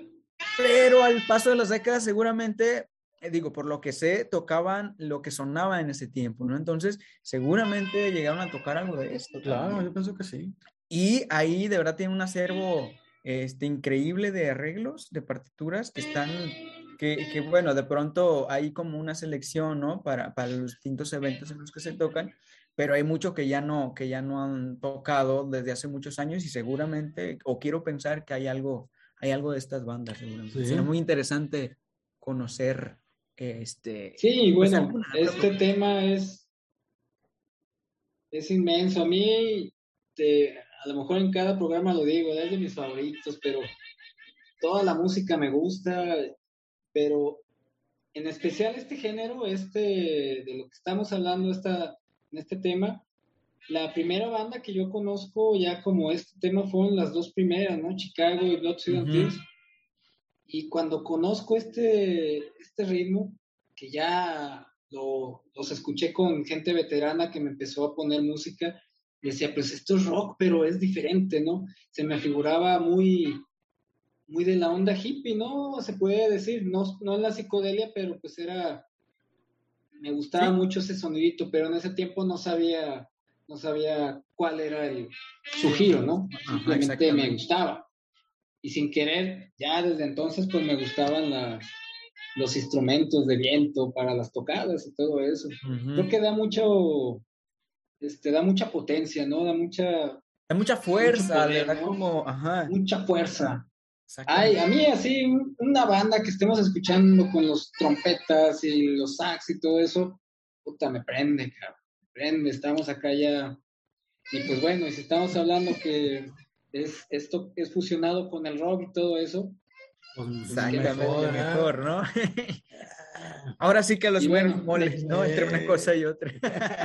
Pero al paso de las décadas, seguramente, eh, digo, por lo que sé, tocaban lo que sonaba en ese tiempo, ¿no? Entonces, seguramente llegaron a tocar algo de esto. Claro, también. yo pienso que sí. Y ahí de verdad tiene un acervo este, increíble de arreglos, de partituras que están, que, que bueno, de pronto hay como una selección, ¿no? Para, para los distintos eventos en los que se tocan, pero hay mucho que ya no, que ya no han tocado desde hace muchos años y seguramente, o quiero pensar que hay algo, hay algo de estas bandas, seguramente. Sí. Será muy interesante conocer este, Sí, pues bueno, alguna, este pero- tema es, es inmenso. A mí, te- a lo mejor en cada programa lo digo, es de mis favoritos, pero toda la música me gusta, pero en especial este género, este, de lo que estamos hablando esta, en este tema, la primera banda que yo conozco ya como este tema fueron las dos primeras, ¿no? Chicago y Blood, Sweat and Ujú. Tears. Y cuando conozco este, este ritmo, que ya lo, los escuché con gente veterana que me empezó a poner música, decía, pues esto es rock, pero es diferente, ¿no? Se me figuraba muy, muy de la onda hippie, ¿no? Se puede decir, no, no en la psicodelia, pero pues era, me gustaba Sí, mucho ese sonidito, pero en ese tiempo no sabía, no sabía cuál era el, su sí, giro, ¿no? ajá, Simplemente me exactamente. gustaba. Y sin querer, ya desde entonces, pues me gustaban las, los instrumentos de viento para las tocadas y todo eso. Creo Ujú. que da mucho, este, da mucha potencia, ¿no? Da mucha, Hay mucha mucho fuerza, le poder, da ¿no? como, ajá, Mucha fuerza. Ay, a exactamente. mí así, un- una banda que estemos escuchando con los trompetas y los sax y todo eso, puta, me prende, cabrón. Me prende, estamos acá ya. Y pues bueno, y si estamos hablando que es, esto es fusionado con el rock y todo eso, Pues pues qué mejor, Exactamente, mejor, ¿no? ¿eh? mejor, ¿no? Ahora sí que los Y meros bueno, moles, me, ¿no? Entre una cosa Eh. y otra.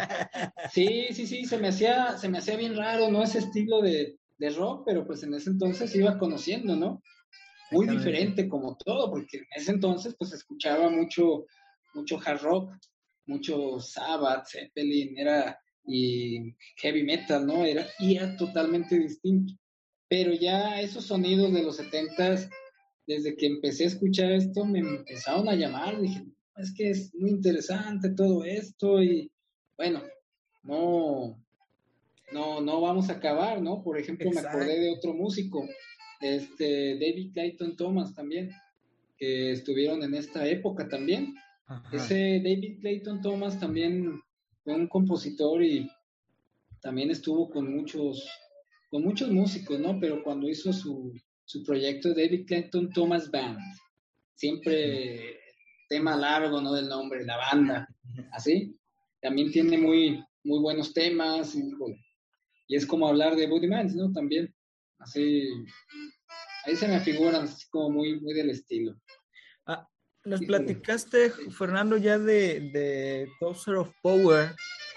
sí, sí, sí, se me hacía, se me hacía bien raro, ¿no? Ese estilo de, de rock, pero pues en ese entonces iba conociendo, ¿no? Muy Exactamente. diferente como todo, porque en ese entonces pues escuchaba mucho, mucho hard rock, mucho Sabbath, Zeppelin, era, y heavy metal, ¿no? Era, y era totalmente distinto. Pero ya esos sonidos de los setentas, desde que empecé a escuchar esto, me empezaron a llamar, dije, es que es muy interesante todo esto, y bueno, no, no, no vamos a acabar, ¿no? Por ejemplo, me acordé de Exacto. otro músico, este David Clayton Thomas también, que estuvieron en esta época también. Ajá. Ese David Clayton Thomas también fue un compositor y también estuvo con muchos, con muchos músicos, ¿no? Pero cuando hizo su, su proyecto David Clayton Thomas Band, siempre tema largo, ¿no? Del nombre, la banda, así. También tiene muy, muy buenos temas, y, y es como hablar de Buddy Mans, ¿no? También, así, ahí se me figuran así como muy, muy del estilo. Ah, nos Híjole. platicaste, Sí. Fernando, ya de, de Toaster of Power,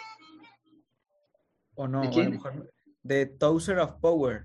o ¿De no, a lo quién? mejor de Toaster of Power,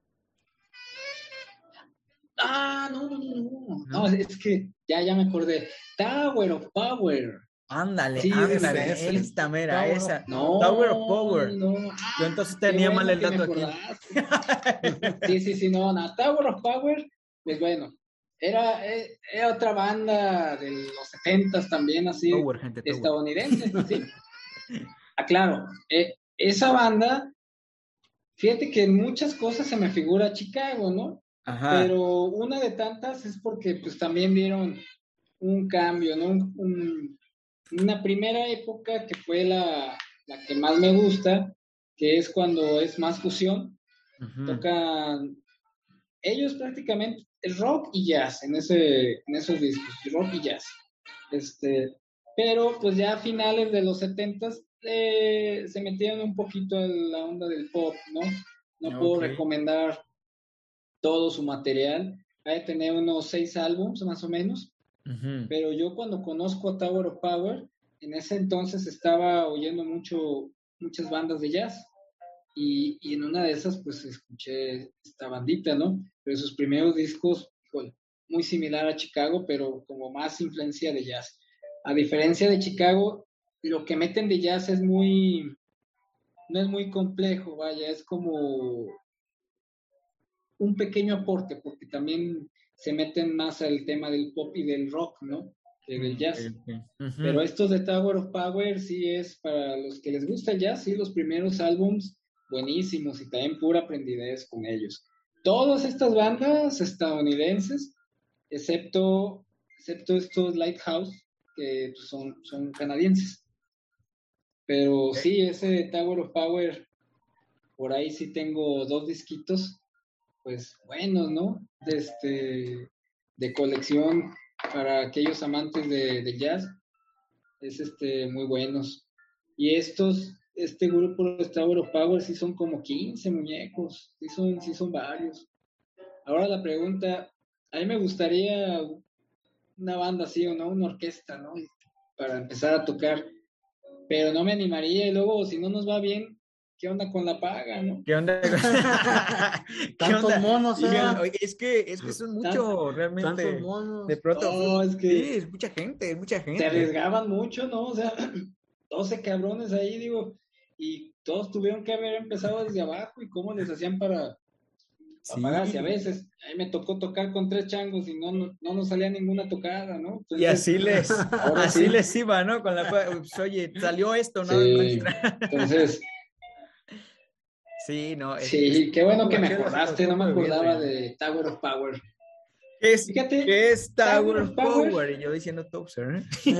Ah, no, no, no, no. No, ¿no? es que ya, ya me acordé. Tower of Power. Ándale, Sí, es, Ese, ándale, ese. es, esta mera, Tower of esa. Power. Tower of no, Power. no. Yo Ah, entonces qué tenía mal bueno el que me dato aquí. acordaste. Sí, sí, sí, no, no. Tower of Power, pues bueno, era, eh, era otra banda de los setentas también, así, Tower, gente, Tower. estadounidense, ¿sí? Ah, claro, eh, esa banda, fíjate que en muchas cosas se me figura Chicago, ¿no? Ajá. Pero una de tantas es porque pues también dieron un cambio, ¿no? Un, un, una primera época que fue la, la que más me gusta, que es cuando es más fusión, Ujú. tocan ellos prácticamente el rock y jazz en, ese, en esos discos, rock y jazz. Este, pero pues ya a finales de los setentas eh, se metieron un poquito en la onda del pop, ¿no? No puedo Ok. recomendar todo su material, hay de tener unos seis álbumes más o menos, Ujú. pero yo cuando conozco a Tower of Power, en ese entonces estaba oyendo mucho, muchas bandas de jazz y, y en una de esas pues escuché esta bandita, ¿no? Pero sus primeros discos, híjole, muy similar a Chicago, pero como más influencia de jazz. A diferencia de Chicago, lo que meten de jazz es muy, no es muy complejo, vaya, es como un pequeño aporte, porque también se meten más al tema del pop y del rock, ¿no? Que del Mm, ok, jazz. ok. Ujú. Pero estos de Tower of Power sí es para los que les gusta el jazz, sí, los primeros álbums, buenísimos y también pura aprendidez con ellos. Todas estas bandas estadounidenses, excepto, excepto estos Lighthouse, que pues, son, son canadienses. Pero sí, ese Tower of Power, por ahí sí tengo dos disquitos, pues buenos, ¿no? De, este, de colección para aquellos amantes de, de jazz, es este, muy buenos. Y estos, este grupo de Tower of Power sí son como quince muñecos, sí son, sí son varios. Ahora la pregunta, a mí me gustaría una banda así o no, una orquesta, ¿no? Para empezar a tocar, pero no me animaría y luego si no nos va bien, ¿qué onda con la paga, no? ¿Qué onda? ¿Qué Tantos onda? monos, Y, ¿eh? oye, es que es que son mucho realmente. Tantos monos. De pronto, No, es que sí, es mucha gente, es mucha gente. se arriesgaban mucho, ¿no? O sea, doce cabrones ahí, digo, y todos tuvieron que haber empezado desde abajo y cómo les hacían para, para Sí. pagarse. A veces, ahí me tocó tocar con tres changos y no, no, no nos salía ninguna tocada, ¿no? Entonces, Y así les, ahora así sí. les iba, ¿no? Con la, pues, oye, salió esto, ¿no? Sí, entonces, Sí, no. Es, sí, es- qué bueno que me Chela, acordaste, no me muy bien, acordaba güey. de Tower of Power. ¿Qué es, Fíjate, ¿qué es Tower Tower of of Power. Power? Y yo diciendo Toaster, ¿eh?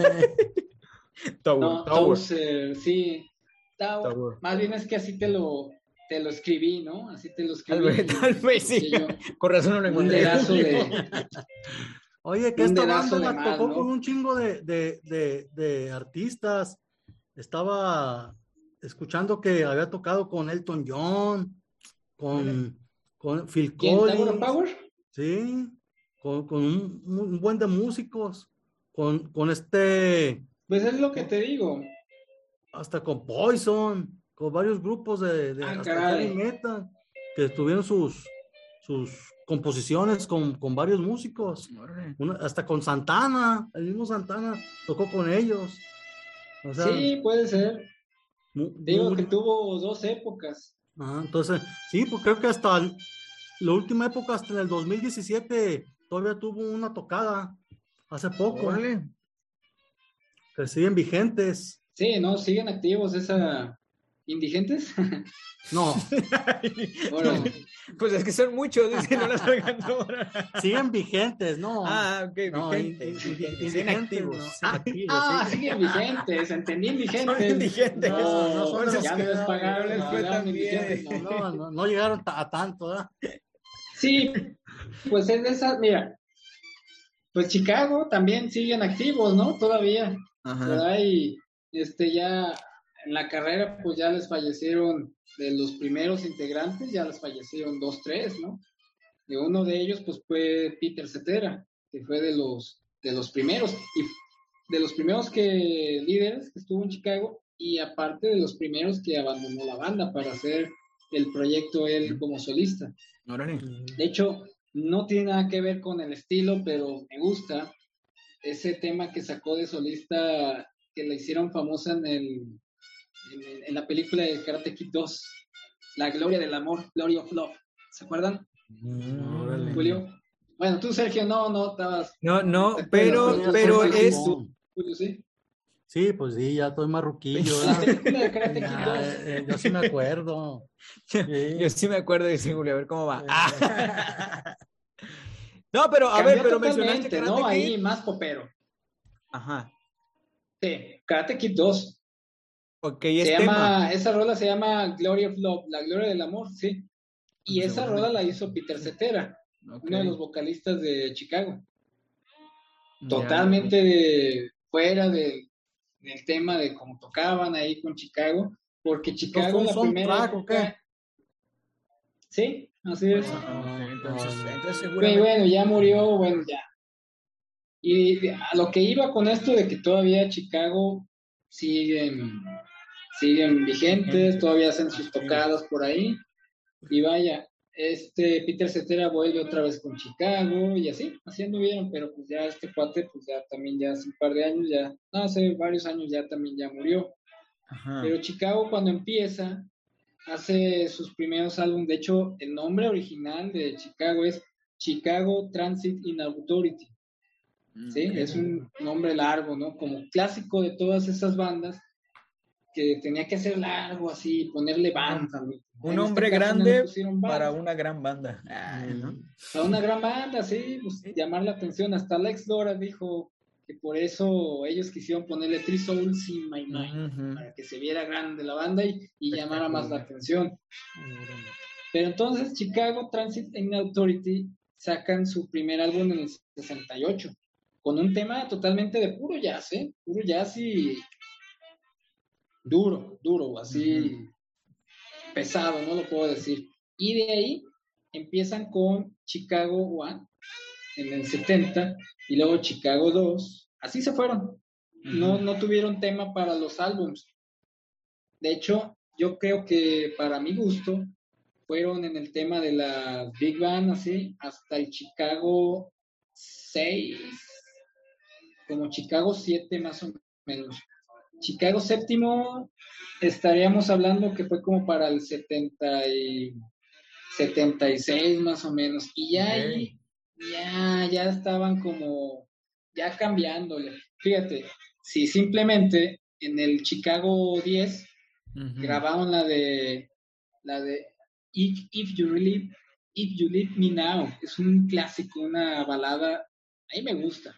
Eh, Tower, No, Tower. Tozer, sí. Tower. Tower. Más bien es que así te lo, te lo escribí, ¿no? Así te lo Tal escribí. vez, y- tal vez sí. y yo, Con razón no lo un encontré. dedazo de, Oye, que Un esta dedazo banda de la más, tocó ¿no? con un chingo de, de, de, de artistas. Estaba escuchando que había tocado con Elton John, con, con Phil ¿quién? ¿Tower of Collins, Power? sí, con, con un, un buen de músicos, con, con este, Pues es lo que te digo. hasta con Poison, con varios grupos de, de Ah, hasta caray. heavy metal, que tuvieron sus, sus composiciones con, con varios músicos. Órale. Una- hasta con Santana, el mismo Santana tocó con ellos. O sea, Sí, puede ser. mu- Digo muy- que tuvo dos épocas. ajá, entonces, sí, pues creo que hasta el- la última época, hasta en el dos mil diecisiete, todavía tuvo una tocada, hace poco, Órale. que siguen vigentes. Sí, no, siguen activos esa... ¿Indigentes? No, Órale. Pues es que son muchos, dice, no las alcanzó. siguen vigentes, no. Ah, ok, No, vigente. in- in- vigente, indigentes, inactivos. no, Ah, activos, Ah, sí. siguen vigentes, entendí indigentes. Son indigentes. No, No, son de los ya que- me les pagaron, no les no, fue eran tan indigentes, bien. no. No, no, no llegaron ta- a tanto, ¿verdad? Sí, pues es de esas, mira, pues Chicago también siguen activos, ¿no? Todavía, por Ajá. ahí, este, ya en la carrera, pues ya les fallecieron de los primeros integrantes, ya les fallecieron dos, tres, ¿no? Y uno de ellos, pues fue Peter Cetera, que fue de los, de los primeros, y de los primeros que líderes que estuvo en Chicago, y aparte de los primeros que abandonó la banda para hacer el proyecto él como solista. Órale. De hecho, no tiene nada que ver con el estilo, pero me gusta ese tema que sacó de solista que la hicieron famosa en, el, en, en la película de Karate Kid dos, La Gloria del Amor, Glory of Love. ¿Se acuerdan, Órale. Julio? Bueno, tú, Sergio, no, no estabas. No, no, ¿te pero, acuerdas? pero Tú, es. tú, Julio, sí. Sí, pues sí, ya estoy marruquillo, La ¿verdad? película de Karate Kid Ya, dos. eh, yo sí me acuerdo. Sí. Yo sí me acuerdo de ese Julio, a ver cómo va. Eh. Ah. No, pero a Cambió ver, pero mencionaste totalmente, Karate ¿no? Kid. Ahí más popero. Ajá. Sí, Karate Kid dos. Ok, es Se tema. llama, esa rola se llama Glory of Love, la gloria del amor, sí. Y Pues esa seguramente. rola la hizo Peter Cetera, Ok. uno de los vocalistas de Chicago. Ya, Totalmente de, fuera de- del tema de cómo tocaban ahí con Chicago, porque Chicago ¿Fue un la primera soundtrack o qué? época... Sí, así es. Ah, ok, entonces, No, no. entonces Güey, seguramente. bueno, ya murió, bueno, ya. Y a lo que iba con esto de que todavía Chicago siguen, siguen vigentes, todavía hacen sus tocadas por ahí. Y vaya, este Peter Cetera vuelve otra vez con Chicago y así, así anduvieron, pero pues ya este cuate, pues ya también ya hace un par de años, ya, no, hace varios años ya también ya murió. Ajá. Pero Chicago cuando empieza, hace sus primeros álbumes, de hecho, el nombre original de Chicago es Chicago Transit in Authority. ¿Sí? Ok. Es un nombre largo, ¿no? Como clásico de todas esas bandas, que tenía que hacer largo así, ponerle banda. Un hombre este grande para una gran banda. Ah, ¿no? Para una gran banda, sí, pues, ¿sí? Llamar la atención. Hasta Lex Lora dijo que por eso ellos quisieron ponerle Three Souls in My Mind, uh-huh. para que se viera grande la banda y, y llamara más la atención. Uh-huh. Pero entonces Chicago Transit Authority sacan su primer álbum en el sesenta y ocho, con un tema totalmente de puro jazz, ¿eh? Puro jazz y duro, duro, así uh-huh. pesado, no lo puedo decir. Y de ahí empiezan con Chicago One en el setenta y luego Chicago dos, así se fueron. Uh-huh. No, no tuvieron tema para los álbums. De hecho, yo creo que para mi gusto fueron en el tema de la Big Band, así, hasta el Chicago seis, como Chicago siete más o menos. Chicago séptimo, estaríamos hablando que fue como para el setenta y setenta y seis más o menos. Y ya okay. ahí, ya, ya estaban como, ya cambiándole. Fíjate, si simplemente en el Chicago diez uh-huh. grabaron la de, la de If, If You Really, If You Leave Me Now, es un clásico, una balada, a mí me gusta.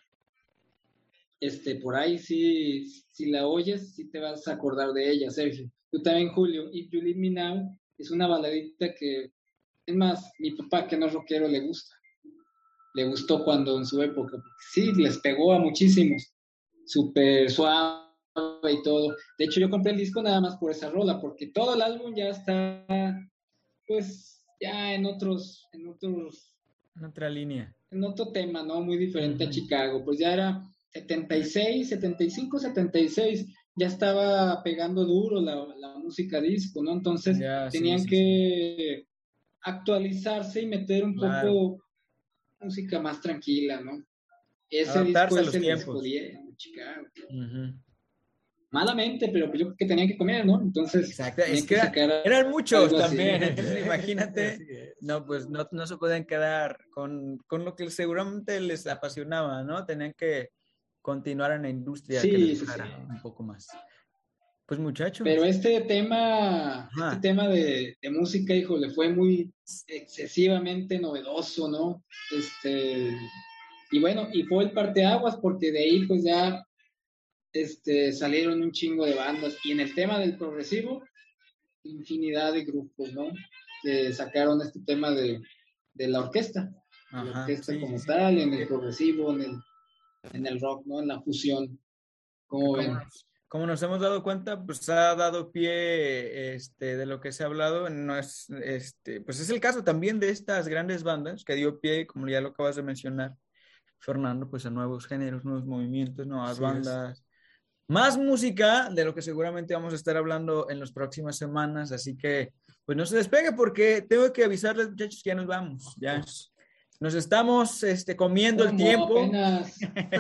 Este, por ahí sí, si la oyes, sí te vas a acordar de ella, Sergio. Tú también, Julio. If You Leave Me Now es una baladita que, es más, mi papá, que no es rockero, le gusta. Le gustó cuando en su época. Sí, les pegó a muchísimos. Súper suave y todo. De hecho, yo compré el disco nada más por esa rola, porque todo el álbum ya está, pues, ya en otros, en otros... En otra línea. En otro tema, ¿no? Muy diferente uh-huh. a Chicago. Pues ya era setenta y seis, setenta y cinco, setenta y seis, ya estaba pegando duro la, la música disco, ¿no? Entonces ya, tenían sí, sí, que sí. actualizarse y meter un claro. poco música más tranquila, ¿no? Ese adaptarse disco es el disco diez de Chicago. Uh-huh. Malamente, pero yo creo que tenían que comer, ¿no? Entonces, exacto, es que, que era, eran muchos también, entonces, imagínate, no, pues no, no se pueden quedar con, con lo que seguramente les apasionaba, ¿no? Tenían que continuar en la industria sí, que les sí, sí. un poco más. Pues muchachos. Pero este tema, Ajá. este tema de, de música, hijo, le fue muy excesivamente novedoso, ¿no? Este, y bueno, y fue el parteaguas porque de ahí pues ya este, salieron un chingo de bandas. Y en el tema del progresivo, infinidad de grupos, ¿no? Que sacaron este tema de, de la orquesta. Ajá, la orquesta sí, como sí, tal, sí. en el progresivo, en el en el rock, ¿no? En la fusión. ¿Cómo ven? Como nos hemos dado cuenta, pues ha dado pie este, de lo que se ha hablado. No es, este, pues es el caso también de estas grandes bandas que dio pie, como ya lo acabas de mencionar, Fernando, pues a nuevos géneros, nuevos movimientos, nuevas sí, bandas. Es. Más música, de lo que seguramente vamos a estar hablando en las próximas semanas. Así que, pues no se despegue porque tengo que avisarles, muchachos, que ya nos vamos. Ya nos estamos este, comiendo el tiempo. Apenas,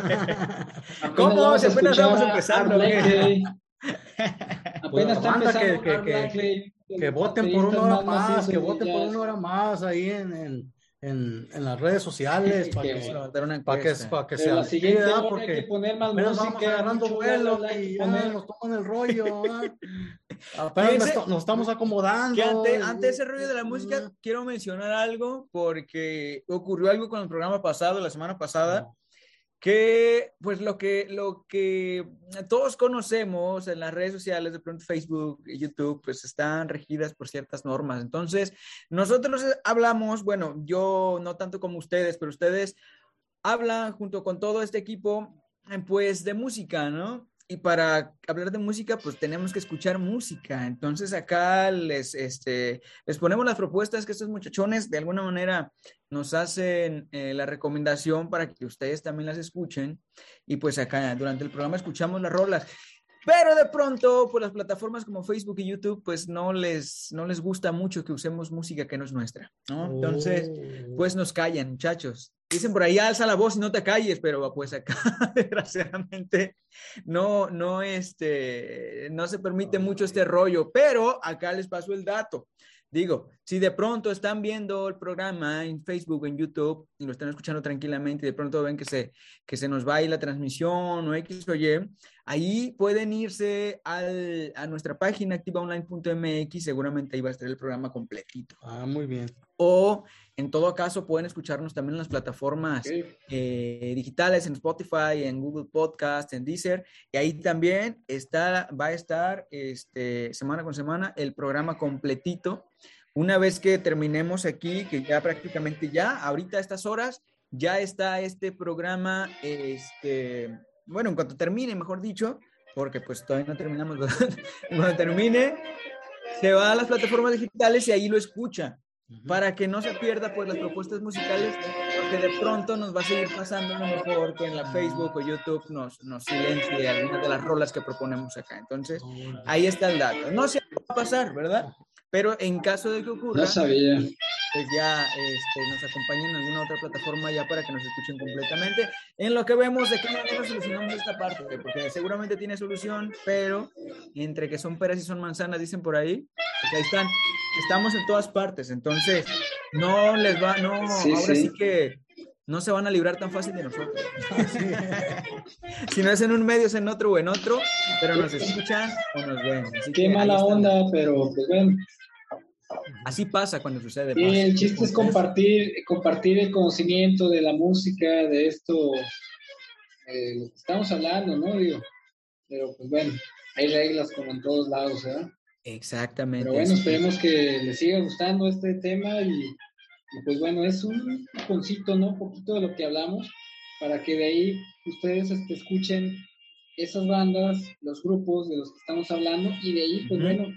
¿Cómo? Apenas, apenas estamos empezando. Apenas está empezando. Que, que, que, que voten por una hora más, que voten por una hora más ahí en, en, en, en las redes sociales para que, que, para que, para que sea. La siguiente hora porque hay que poner más música. Vamos agarrando vuelo y ya nos toman el rollo. Apenas nos, nos estamos acomodando. Que ante, ante ese rollo de la música, quiero mencionar algo porque ocurrió algo con el programa pasado, la semana pasada, que pues lo que, lo que todos conocemos en las redes sociales, de pronto Facebook y YouTube, pues están regidas por ciertas normas. Entonces, nosotros hablamos, bueno, yo no tanto como ustedes, pero ustedes hablan junto con todo este equipo, pues de música, ¿no? Y para hablar de música, pues tenemos que escuchar música. Entonces acá les, este, les ponemos las propuestas que estos muchachones de alguna manera nos hacen eh, la recomendación para que ustedes también las escuchen. Y pues acá durante el programa escuchamos las rolas. Pero de pronto, pues las plataformas como Facebook y YouTube, pues no les, no les gusta mucho que usemos música que no es nuestra, ¿no? Entonces, pues nos callan, muchachos. Dicen por ahí, alza la voz y no te calles, pero pues acá, desgraciadamente, no, no, este, no se permite mucho este rollo. Pero acá les paso el dato. Digo, si de pronto están viendo el programa en Facebook, en YouTube, y lo están escuchando tranquilamente, y de pronto ven que se, que se nos va ahí la transmisión o X o Y, ahí pueden irse al, a nuestra página activa online punto m x, seguramente ahí va a estar el programa completito. Ah, muy bien. O en todo caso pueden escucharnos también en las plataformas Okay. eh, digitales, en Spotify, en Google Podcast, en Deezer, y ahí también está, va a estar este, semana con semana el programa completito. Una vez que terminemos aquí, que ya prácticamente ya, ahorita a estas horas, ya está este programa, este, bueno, en cuanto termine, mejor dicho, porque pues todavía no terminamos, ¿verdad? Cuando termine, se va a las plataformas digitales y ahí lo escucha, para que no se pierda pues las propuestas musicales, porque de pronto nos va a seguir pasando a lo mejor que en la Facebook o YouTube nos, nos silencie algunas de las rolas que proponemos acá. Entonces, ahí está el dato. No se va a pasar, ¿verdad? Pero en caso de que ocurra, No sabía. pues ya este, nos acompañen en alguna otra plataforma ya para que nos escuchen completamente. En lo que vemos de qué manera solucionamos esta parte, porque seguramente tiene solución, pero entre que son peras y son manzanas, dicen por ahí, pues ahí están. Estamos en todas partes, entonces no les va, no, Sí, ahora sí. sí que no se van a librar tan fácil de nosotros. Si no es en un medio, es en otro o en otro, pero nos escuchan o nos ven. Así Qué que ahí mala está. onda, pero pues bueno. Así pasa cuando sucede. Y pasa. el chiste es compartir, compartir el conocimiento de la música, de esto, eh, lo que estamos hablando, ¿no? Digo, pero pues bueno, hay reglas como en todos lados, ¿verdad? Exactamente. Pero bueno, así. esperemos que les siga gustando este tema y, y pues bueno, es un concepto, ¿no? Un poquito de lo que hablamos, para que de ahí ustedes este, escuchen esas bandas, los grupos de los que estamos hablando, y de ahí, pues Ujú. bueno,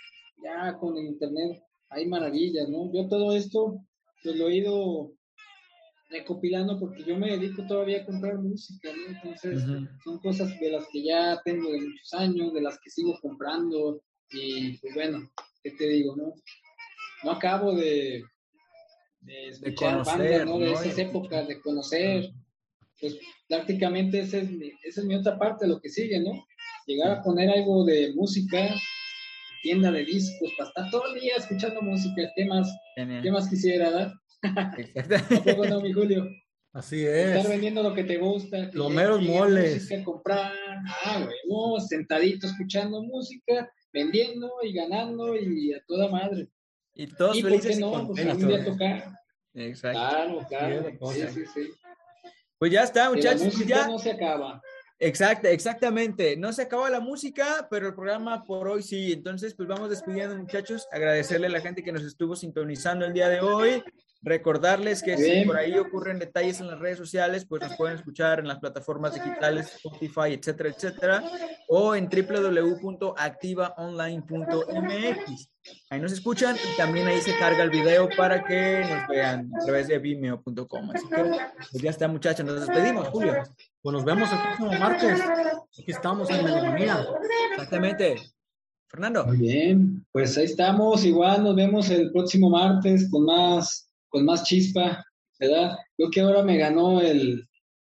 ya con el internet hay maravillas, ¿no? Yo todo esto, pues lo he ido recopilando porque yo me dedico todavía a comprar música, ¿no? Entonces, Ujú. son cosas de las que ya tengo de muchos años, de las que sigo comprando, y pues bueno, ¿qué te digo, no? No acabo de, de escuchar conocer, bandas, ¿no? De ¿no? esas Y épocas, de conocer, pues prácticamente esa es mi, esa es mi otra parte, lo que sigue, ¿no? Llegar a poner algo de música, tienda de discos, para estar todo el día escuchando música, ¿qué más, Genial. qué más quisiera, dar? Exactamente. Tampoco no, mi Julio. Así Estar es. vendiendo lo que te gusta. que Los llegue- meros llegue moles. Música, comprar, ah, güey, no, sentadito escuchando música, vendiendo y ganando y a toda madre. Y todos Y por qué felices y no, pues contentos. algún día tocar. Exacto. Claro, claro. Sí, la cosa. Sí, sí, sí. Pues ya está, Que la muchachos. música Ya. no se acaba. Exacto, exactamente. No se acaba la música, pero el programa por hoy sí. Entonces, pues vamos despidiendo, muchachos. Agradecerle a la gente que nos estuvo sintonizando el día de hoy. Recordarles que si Bien. por ahí ocurren detalles en las redes sociales, pues nos pueden escuchar en las plataformas digitales, Spotify, etcétera, etcétera, o en w w w punto activa online punto m x. Ahí nos escuchan y también ahí se carga el video para que nos vean a través de vimeo punto com. Así que, pues ya está, muchachos. Nos despedimos, Julio. Pues nos vemos el próximo martes. Aquí estamos en Melomanía. Exactamente. Fernando. Muy bien, pues ahí estamos. Igual nos vemos el próximo martes con más, con más chispa, ¿verdad? Creo que ahora me ganó el...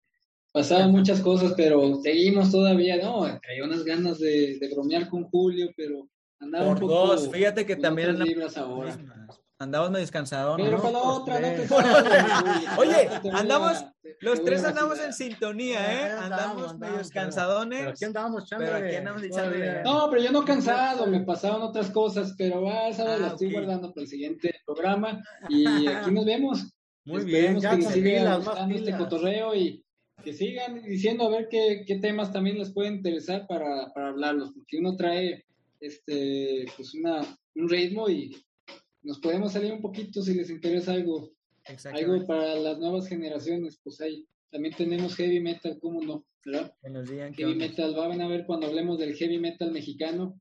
Pasaban muchas cosas, pero seguimos todavía, ¿no? Traía unas ganas de, de bromear con Julio, pero andaba Por un poco... dos, fíjate que con también otras andamos vibras ahora. andamos medio descansados, Pero ¿no? para la otra, no te Por sabes. Oye, Te voy a- andamos, te- te los voy tres a andamos vacilar. en sintonía, ¿eh? Eh, andamos, Andamos andamos, medio pero- descansadones. Pero aquí andamos, chambre. Pero aquí andamos echando Todavía. de- No, pero yo no cansado, me pasaban otras cosas, pero ah, esa Ah, la estoy ok. guardando para el siguiente programa y aquí nos vemos. Muy Esperemos bien, ya que les con siga pilas, más gustando este pilas. cotorreo y que sigan diciendo a ver qué, qué temas también les pueden interesar para, para hablarlos, porque uno trae este pues una, un ritmo y nos podemos salir un poquito si les interesa algo, Exactamente. algo para las nuevas generaciones, pues ahí también tenemos heavy metal, ¿cómo no? ¿Verdad? Que nos digan qué Heavy onda. metal, van a ver cuando hablemos del heavy metal mexicano.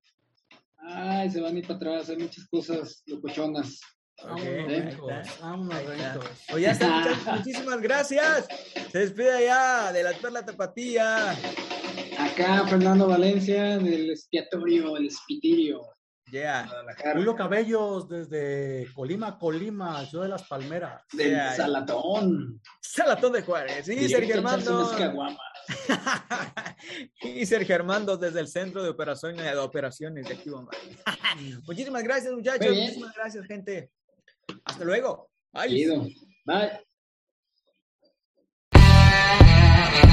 Ay, se van a ir para atrás, hay muchas cosas locochonas. Vámonos, Ok, ricos, ahí está. vámonos, Ahí está. ricos. Pues ya está, muchachos, muchísimas gracias. Se despide ya de la Perla Tapatía. Acá Fernando Valencia del expiatorio, el espitirio. Yeah. Guadalajara. Julio Cabellos desde Colima, Colima, yo de las Palmeras. Del Yeah. Salatón. Salatón de Juárez. Y Directo Sergio a echarse Armando. unas caguamas. Y Sergio Armando desde el Centro de Operaciones, de Operaciones de aquí, Bombay. Muchísimas gracias, muchachos. Muy bien. Muchísimas gracias, gente. Hasta luego. Bye. Chido. Bye.